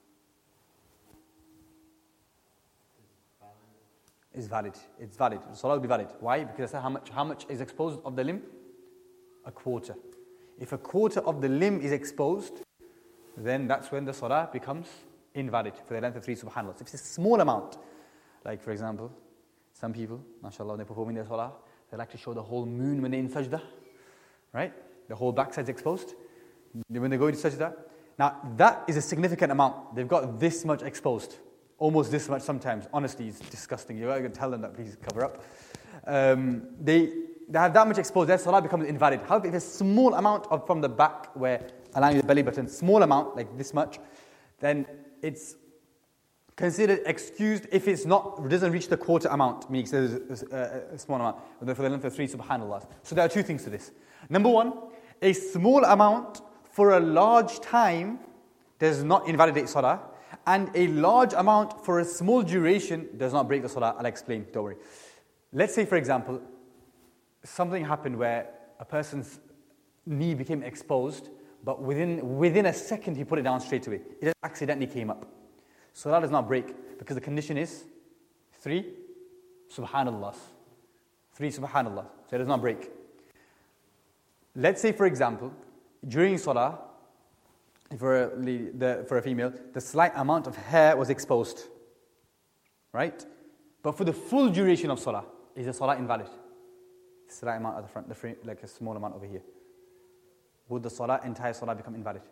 It's valid. It's valid. The salah will be valid. Why? Because I said how much how much is exposed of the limb? A quarter. If a quarter of the limb is exposed, then that's when the salah becomes invalid for the length of three subhanallah. If it's a small amount, like for example, some people, mashallah, when they're performing their salah, they like to show the whole moon when they're in sajda, right? The whole backside's exposed. When they go into sajda. Now, that is a significant amount. They've got this much exposed. Almost this much sometimes. Honestly, it's disgusting. You've got to tell them that, please cover up. Um, they, they have that much exposed, their salah becomes invalid. However, if a small amount of from the back, where allowing the belly button, small amount, like this much, then it's considered excused if it's not, doesn't reach the quarter amount, meaning it's a, a small amount, for the length of three subhanallah. So there are two things to this. Number one, a small amount for a large time does not invalidate salah, and a large amount for a small duration does not break the salah. I'll explain, don't worry. Let's say, for example, something happened where a person's knee became exposed, but within within a second he put it down straight away. It just accidentally came up. Salah does not break because the condition is three subhanallah. Three subhanallah. So it does not break. Let's say, for example, during salah, for a, the, for a female, the slight amount of hair was exposed. Right? But for the full duration of salah, is the salah invalid? Slight amount at the front, the frame, like a small amount over here. Would the salah, entire salah become invalid?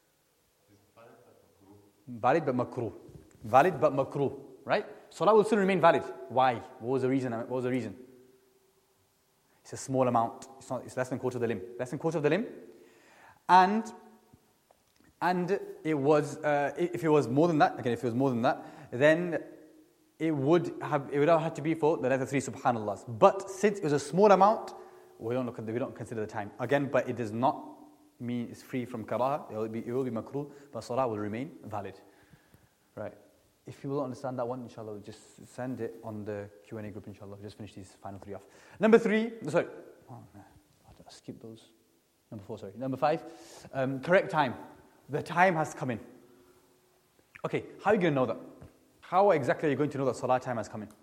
Valid but makruh. Valid but makruh. Right? Salah will still remain valid. Why? What was the reason? What was the reason? It's a small amount. It's not. It's less than quarter of the limb. Less than quarter of the limb. And and it was uh, if it was more than that. Again, if it was more than that, then it would have it would have had to be for the length of three subhanallahs. But since it was a small amount, we don't look at the, we don't consider the time again. But it does not mean it's free from karaha. It will be it will be makruh, but salah will remain valid. Right. If you will understand that one, inshallah, we'll just send it on the Q and A group, inshallah. We'll just finish these final three off. Number three, sorry, oh, no, I'll skip those. Number four, sorry. Number five, um, correct time. The time has come in. Okay, how are you going to know that? How exactly are you going to know that salah time has come in?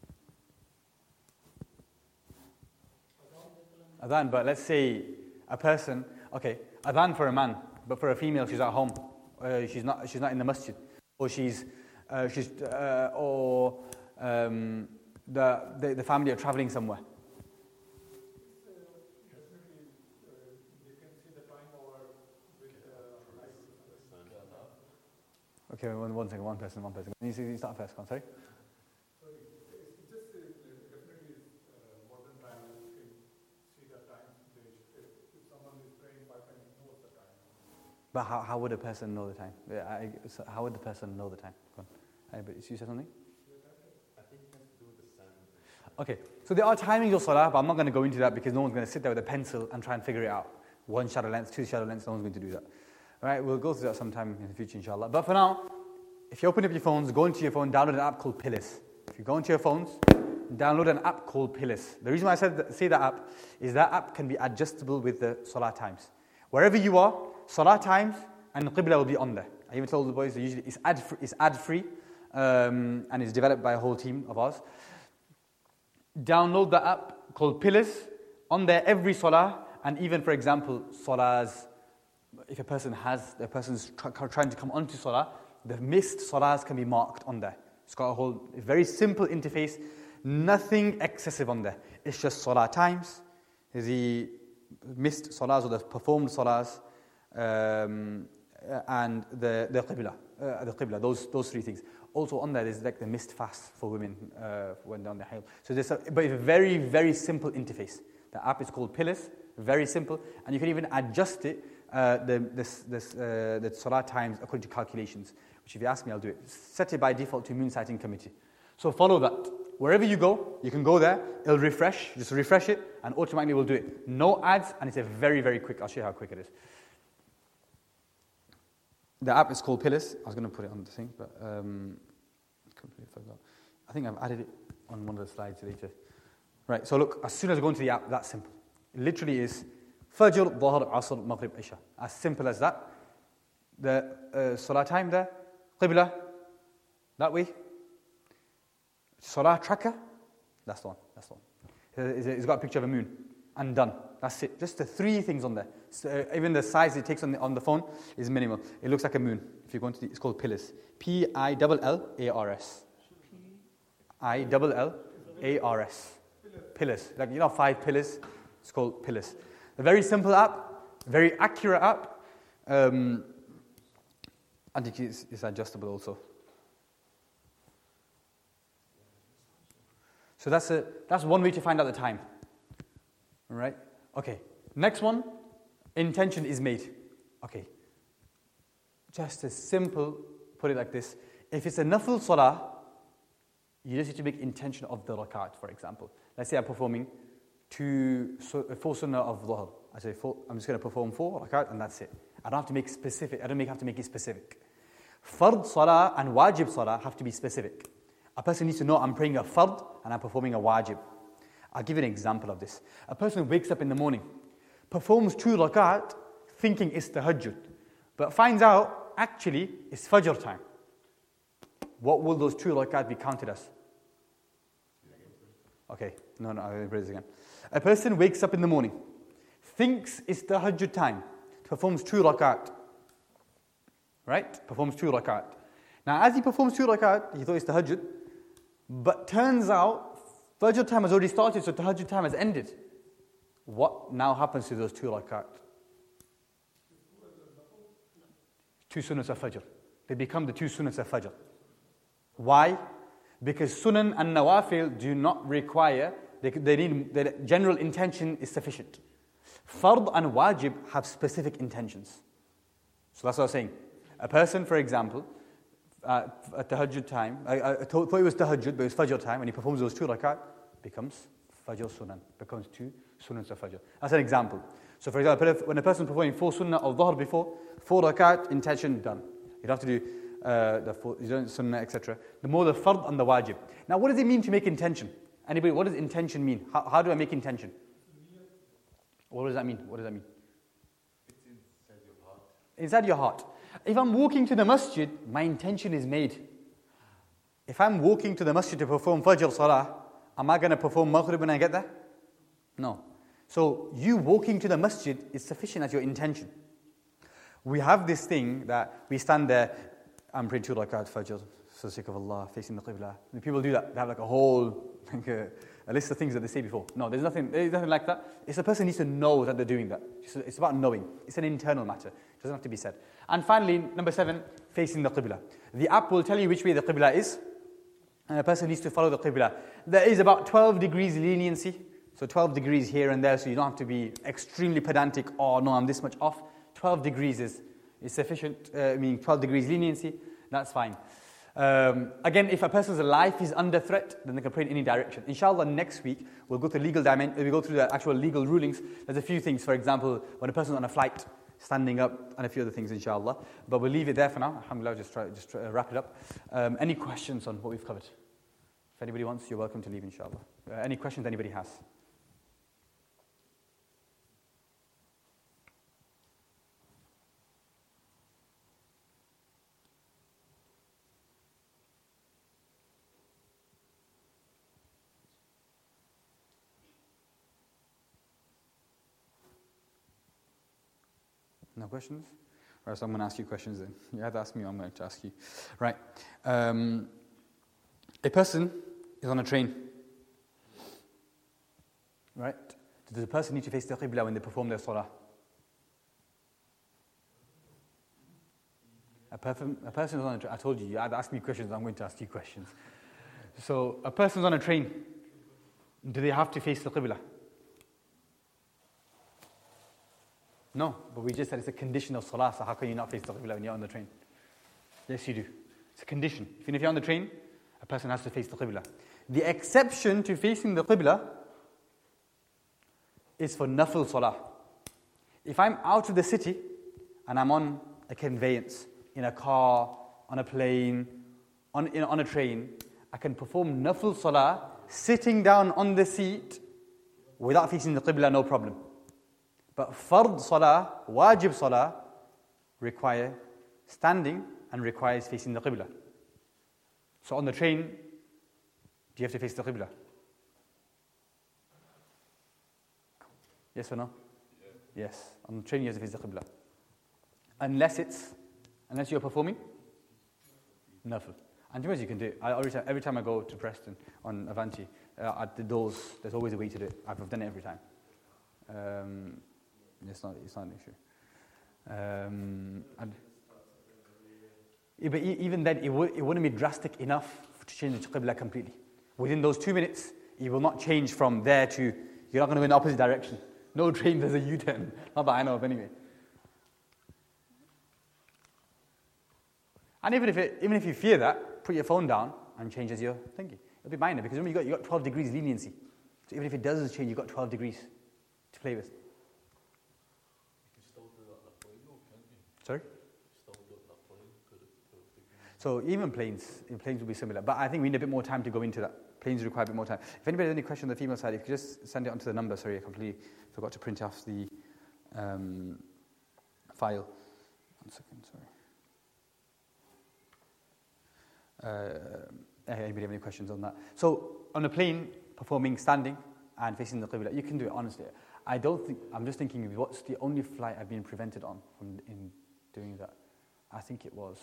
Adhan, but let's say a person, okay, adhan for a man, but for a female, she's at home. Uh, she's not. She's not in the masjid, or she's. Uh, she's, uh, or um, the, the the family are traveling somewhere. Okay, one, one second, one person, one person. You, you start first, sorry. So it's just uh, definitely uh, more than time. You can see the time. If, if someone is praying five times, knows the time. But how how would a person know the time? Yeah, I, so how would the person know the time? Go on. Anybody, you said something? I think it has to do with the sun. Okay, so there are timings of salah, but I'm not going to go into that because no one's going to sit there with a pencil and try and figure it out. One shadow length, two shadow lengths, no one's going to do that. All right, we'll go through that sometime in the future, inshallah. But for now, if you open up your phones, go into your phone, download an app called Pillars. If you go into your phones, download an app called Pillars. The reason why I said that, say that app is that app can be adjustable with the salah times. Wherever you are, salah times and qibla will be on there. I even told the boys that usually it's ad free, it's ad free um, and it's developed by a whole team of ours. Download the app called Pillars. On there, every salah, and even for example, salahs. If a person has, the person's try, trying to come onto salah, the missed salahs can be marked on there. It's got a whole a very simple interface, nothing excessive on there. It's just salah times, the missed salahs or the performed salahs, um, and the the qibla, uh, the qibla. Those those three things. also on there, there's like the missed fast for women uh, when they're on their hail. So there's a, but it's a very, very simple interface. The app is called Pillars, very simple, and you can even adjust it, uh, the, this, this, uh, the salah times according to calculations, which if you ask me, I'll do it. Set it by default to Moon Sighting Committee. So follow that. Wherever you go, you can go there, it'll refresh, just refresh it, and automatically will do it. No ads, and it's a very, very quick, I'll show you how quick it is. The app is called Pillars. I was going to put it on the thing, but um, completely forgot. I think I've added it on one of the slides later. Right, so look, as soon as I go into the app, that's simple. It literally is Fajr, Dhuhr, Asr, Maghrib, Isha. As simple as that. The uh, Salah time there, Qibla, that way. Salah tracker, that's the one, that's the one. It's got a picture of a moon, and done. That's it. Just the three things on there. So, uh, even the size it takes on the, on the phone is minimal. It looks like a moon. If you go into the, it's called Pillars. P I L L A R S. I L L A R S. Pillars. Like, you know, five pillars. It's called Pillars. A very simple app, very accurate app. Um, I think it's, it's adjustable also. So that's a that's one way to find out the time. All right? Okay. Next one, intention is made. Okay. Just a simple, put it like this. If it's a nafil salah, you just need to make intention of the rakat, for example. Let's say I'm performing two, four sunnah of dhuhr. I say, four, I'm just going to perform four rakat and that's it. I don't have to make specific. I don't make, have to make it specific. Fard salah and wajib salah have to be specific. A person needs to know I'm praying a fard and I'm performing a wajib. I'll give you an example of this. A person wakes up in the morning, performs two rakat, thinking it's tahajjud, but finds out, actually, it's fajr time. What will those two rakat be counted as? Okay, no, no, I'll read this again. A person wakes up in the morning, thinks it's tahajjud time, performs two rakat, right? Performs two rakat. Now, as he performs two rakat, he thought it's tahajjud, but turns out, Fajr time has already started, so Tahajjud time has ended. What now happens to those two rakat? Two sunnahs of Fajr. They become the two sunnahs of Fajr. Why? Because sunan and nawafil do not require, they, they need, the general intention is sufficient. Fard and wajib have specific intentions. So that's what I was saying. A person, for example, Uh, at tahajjud time, I, I thought it was tahajjud, but it was fajr time, and he performs those two rakat, becomes fajr sunan, becomes two sunnahs of fajr. That's an example. So for example, when a person is performing four sunnah of dhuhr before, four rakat, intention, done. You don't have to do uh, the four, you don't sunnah, et cetera. The more the fard and the wajib. Now what does it mean to make intention? Anybody, what does intention mean? How, how do I make intention? What does that mean? What does that mean? It's inside your heart. Inside your heart. If I'm walking to the masjid, my intention is made. If I'm walking to the masjid to perform Fajr Salah, am I going to perform Maghrib when I get there? No. So you walking to the masjid is sufficient as your intention. We have this thing that we stand there, I'm praying two rakat Fajr, for the sake of Allah, facing the Qibla. And people do that. They have like a whole, like a, a list of things that they say before. No, there's nothing, there's nothing like that. It's a person needs to know that they're doing that. It's about knowing. It's an internal matter. It doesn't have to be said. And finally, number seven, facing the Qibla. The app will tell you which way the Qibla is, and a person needs to follow the Qibla. There is about twelve degrees leniency, so twelve degrees here and there, so you don't have to be extremely pedantic, oh no, I'm this much off. twelve degrees is, is sufficient, uh, I mean twelve degrees leniency, that's fine. Um, again, if a person's life is under threat, then they can pray in any direction. Inshallah, next week, we'll go through legal dimen- we'll go through the actual legal rulings. There's a few things, for example, when a person's on a flight, standing up, and a few other things, inshallah. But we'll leave it there for now. Alhamdulillah, just try, just try to wrap it up. Um, any questions on what we've covered? If anybody wants, you're welcome to leave, inshallah. Uh, any questions anybody has? No questions? Right, so I'm going to ask you questions then. You have to ask me, I'm going to ask you. Right. Um, a person is on a train. Right? Does the person need to face the Qibla when they perform their salah? A A, person, a person who's on a train, I told you, you either ask me questions, I'm going to ask you questions. So, a person's on a train, do they have to face the Qibla? No, but we just said it's a condition of salah, so how can you not face the Qibla when you're on the train? Yes, you do. It's a condition. Even if you're on the train, a person has to face the Qibla. The exception to facing the Qibla is for nafil salah. If I'm out of the city and I'm on a conveyance, in a car, on a plane, on, in, on a train, I can perform nafil salah sitting down on the seat without facing the Qibla, no problem. But fard salah, wajib salah, require standing and requires facing the Qibla. So on the train, do you have to face the Qibla? Yes or no? Yeah. Yes. On the train, you have to face the Qibla. Unless it's, unless you're performing nafil. And to be honest, you can do it. I, every, time, every time I go to Preston on Avanti, uh, at the doors, there's always a way to do it. I've done it every time. Um, it's not, it's not an issue. Um, and, yeah, but even then, it, w- it wouldn't be drastic enough to change the Qibla completely. Within those two minutes, it will not change from there to, you're not going to go in the opposite direction. No train does a U-turn. Not that I know of anyway. And even if it, even if you fear that, put your phone down and change as you're thinking. It'll be minor, because remember, you've got, you got twelve degrees leniency. So even if it does change, you've got twelve degrees to play with. You can still do that on a plane, though, can't you? Sorry? Still do it on a plane, put it twelve degrees. So even planes, planes will be similar. But I think we need a bit more time to go into that. Planes require a bit more time. If anybody has any question on the female side, if you could just send it onto the number. Sorry, I completely forgot to print off the um, file. One second, sorry. Uh, anybody have any questions on that? So on a plane, performing standing and facing the Qibla, you can do it, honestly. I don't think, I'm just thinking, what's the only flight I've been prevented on from in doing that? I think it was,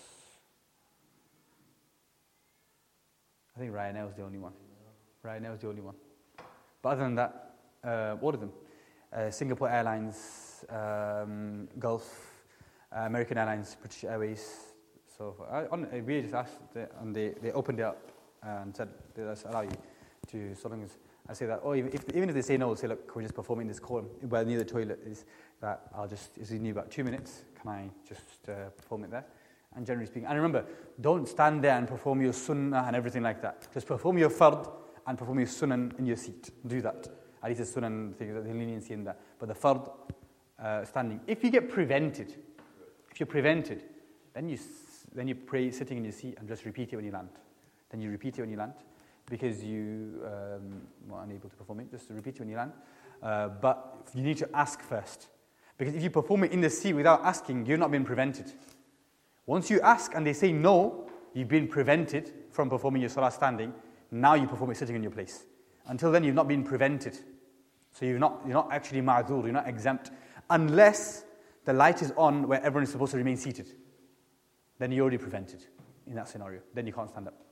I think Ryanair was the only one. Ryanair was the only one. But other than that, uh, all of them. Uh, Singapore Airlines, um, Gulf, uh, American Airlines, British Airways. So I, on, we just asked, and they, they opened it up and said, let's allow you to, so long as I say that, oh, if, even if they say no, say, look, can we just perform in this column, where near the toilet is, that I'll just, it's only about two minutes, can I just uh, perform it there? And generally speaking, and remember, don't stand there and perform your sunnah and everything like that. Just perform your fard and perform your sunnah in your seat. Do that. At least the sunnah, the leniency in that. But the fard, uh, standing. If you get prevented, if you're prevented, then you then you pray sitting in your seat and just repeat it when you land. Then you repeat it when you land, because you um, were unable to perform it. Just repeat it when you land. Uh, but you need to ask first, because if you perform it in the seat without asking, you're not being prevented. Once you ask and they say no, you've been prevented from performing your salah standing. Now you perform it sitting in your place. Until then, you've not been prevented. So you're not you're not actually ma'zur, you're not exempt, unless the light is on where everyone is supposed to remain seated. Then you're already prevented in that scenario. Then you can't stand up.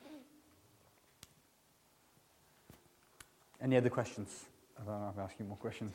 Any other questions? I don't know if I'm asking more questions.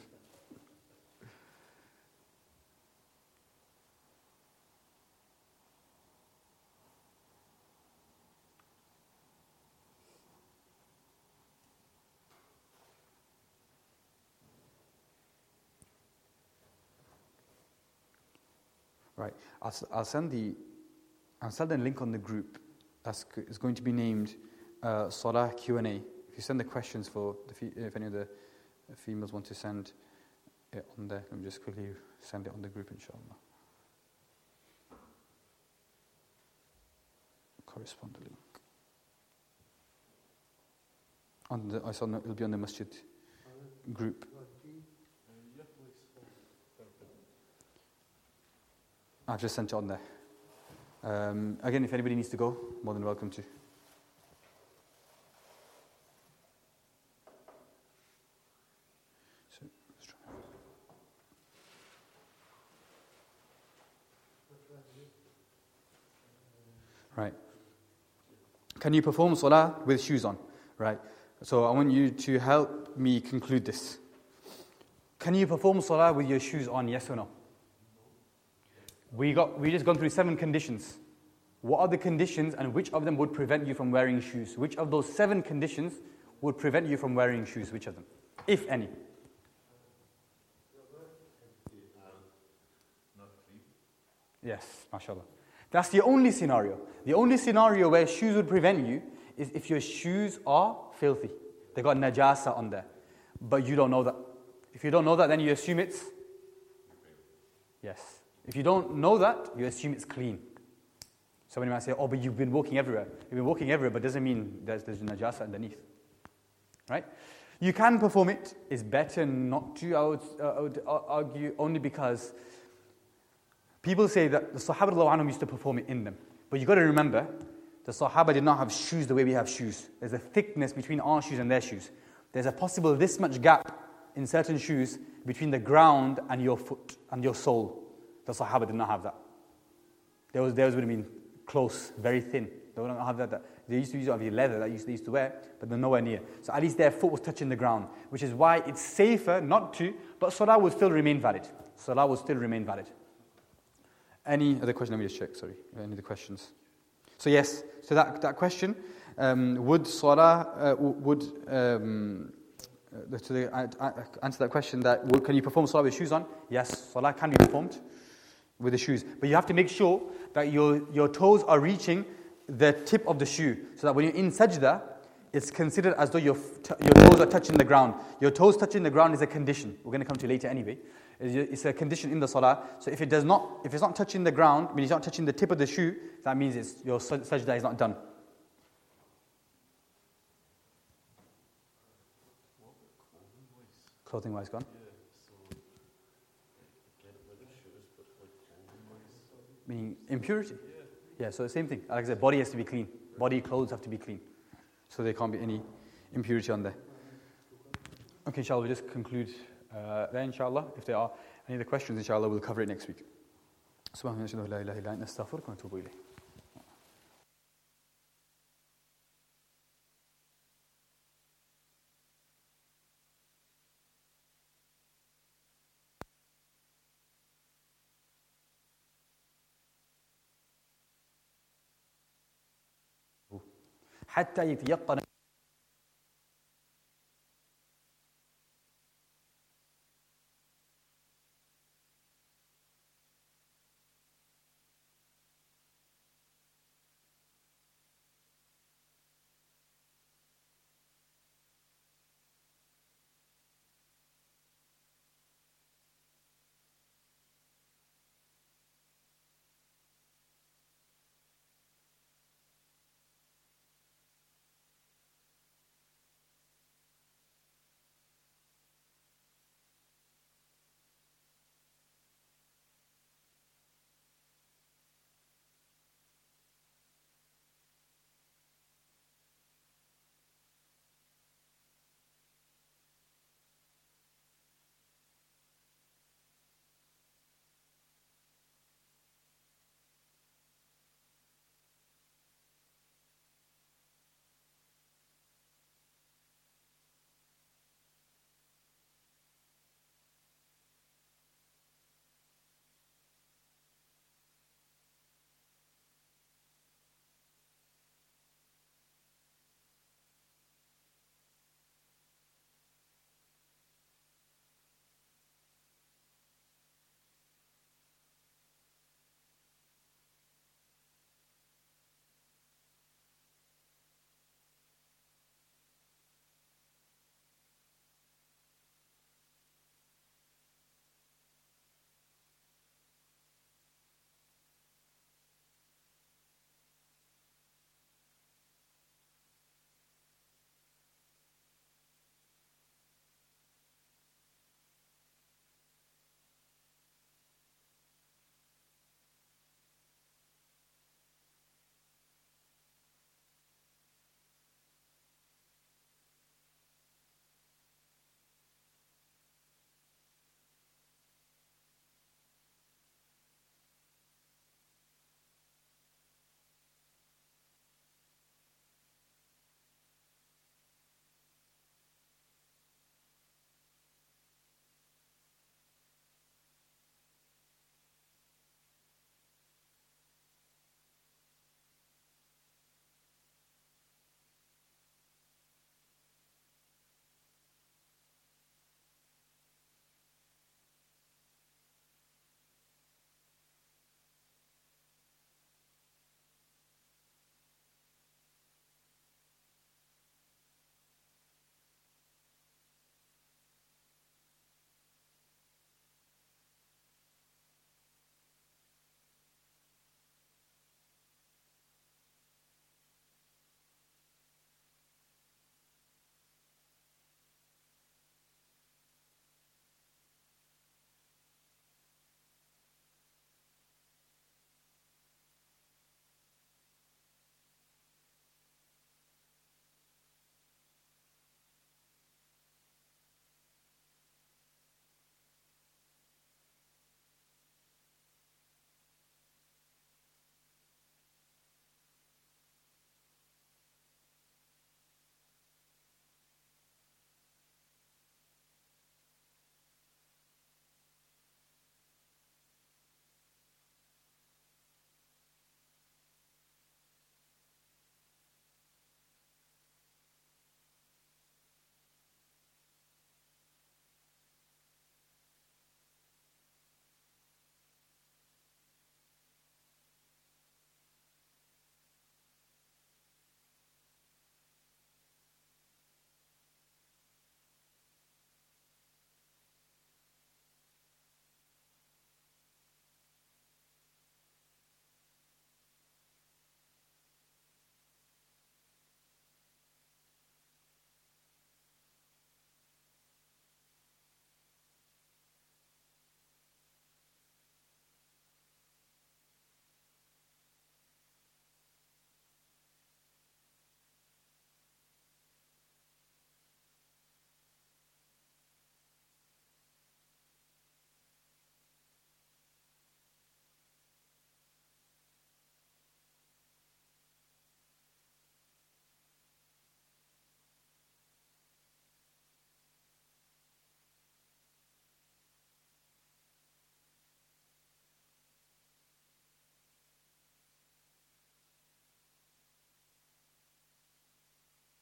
Right. I'll, I'll send the I'll send a link on the group. That's is going to be named uh, Salah Q and A. If you send the questions for the fe- if any of the females want to send it on there, let me just quickly send it on the group, inshallah. Correspond the link. On the, I saw it'll be on the masjid group. I've just sent it on there. Um, again, if anybody needs to go, more than welcome to. So, let's try. Right. Can you perform salah with shoes on? Right. So I want you to help me conclude this. Can you perform salah with your shoes on, yes or no? We got we just gone through seven conditions. What are the conditions and which of them would prevent you from wearing shoes? Which of those seven conditions would prevent you from wearing shoes? Which of them? If any. Yes, mashallah. That's the only scenario. The only scenario where shoes would prevent you is if your shoes are filthy. They got najasa on there. But you don't know that. If you don't know that, then you assume it's... Yes. If you don't know that, you assume it's clean. Somebody might say, oh, but you've been walking everywhere. You've been walking everywhere, but doesn't mean there's, there's najasa underneath. Right? You can perform it. It's better not to, I would, uh, I would argue, only because people say that the Sahaba radiallahu anhum used to perform it in them. But you've got to remember, the Sahaba did not have shoes the way we have shoes. There's a thickness between our shoes and their shoes. There's a possible this much gap in certain shoes between the ground and your foot and your sole. The Sahaba did not have that. Theirs, theirs would have been close, very thin. They don't have that. that. They used to use obviously leather that they used to wear, but they're nowhere near. So at least their foot was touching the ground, which is why it's safer not to, but Salah would still remain valid. Salah would still remain valid. Any other question? Let me just check, sorry. Any other questions? So yes, so that, that question, um, would Salah, uh, would, um, uh, to the, uh, uh, answer that question, that would, can you perform Salah with shoes on? Yes, Salah can be performed with the shoes. But you have to make sure that your, your toes are reaching the tip of the shoe, so that when you're in sajda, it's considered as though your, your toes are touching the ground. Your toes touching the ground is a condition. We're going to come to it later anyway. It's a condition in the salah. So if it does not, if it's not touching the ground, I mean it's not touching the tip of the shoe, that means it's, your sajda is not done. Clothing wise, gone. Meaning impurity. Yeah, so the same thing. Like I said, body has to be clean. Body, clothes have to be clean. So there can't be any impurity on there. Okay, inshallah, we'll just conclude uh, there, inshallah. If there are any other questions, inshallah, we'll cover it next week. Subhanallah, la ilaha illa anta astaghfiruka wa atubu ilayk. حتى يتيقن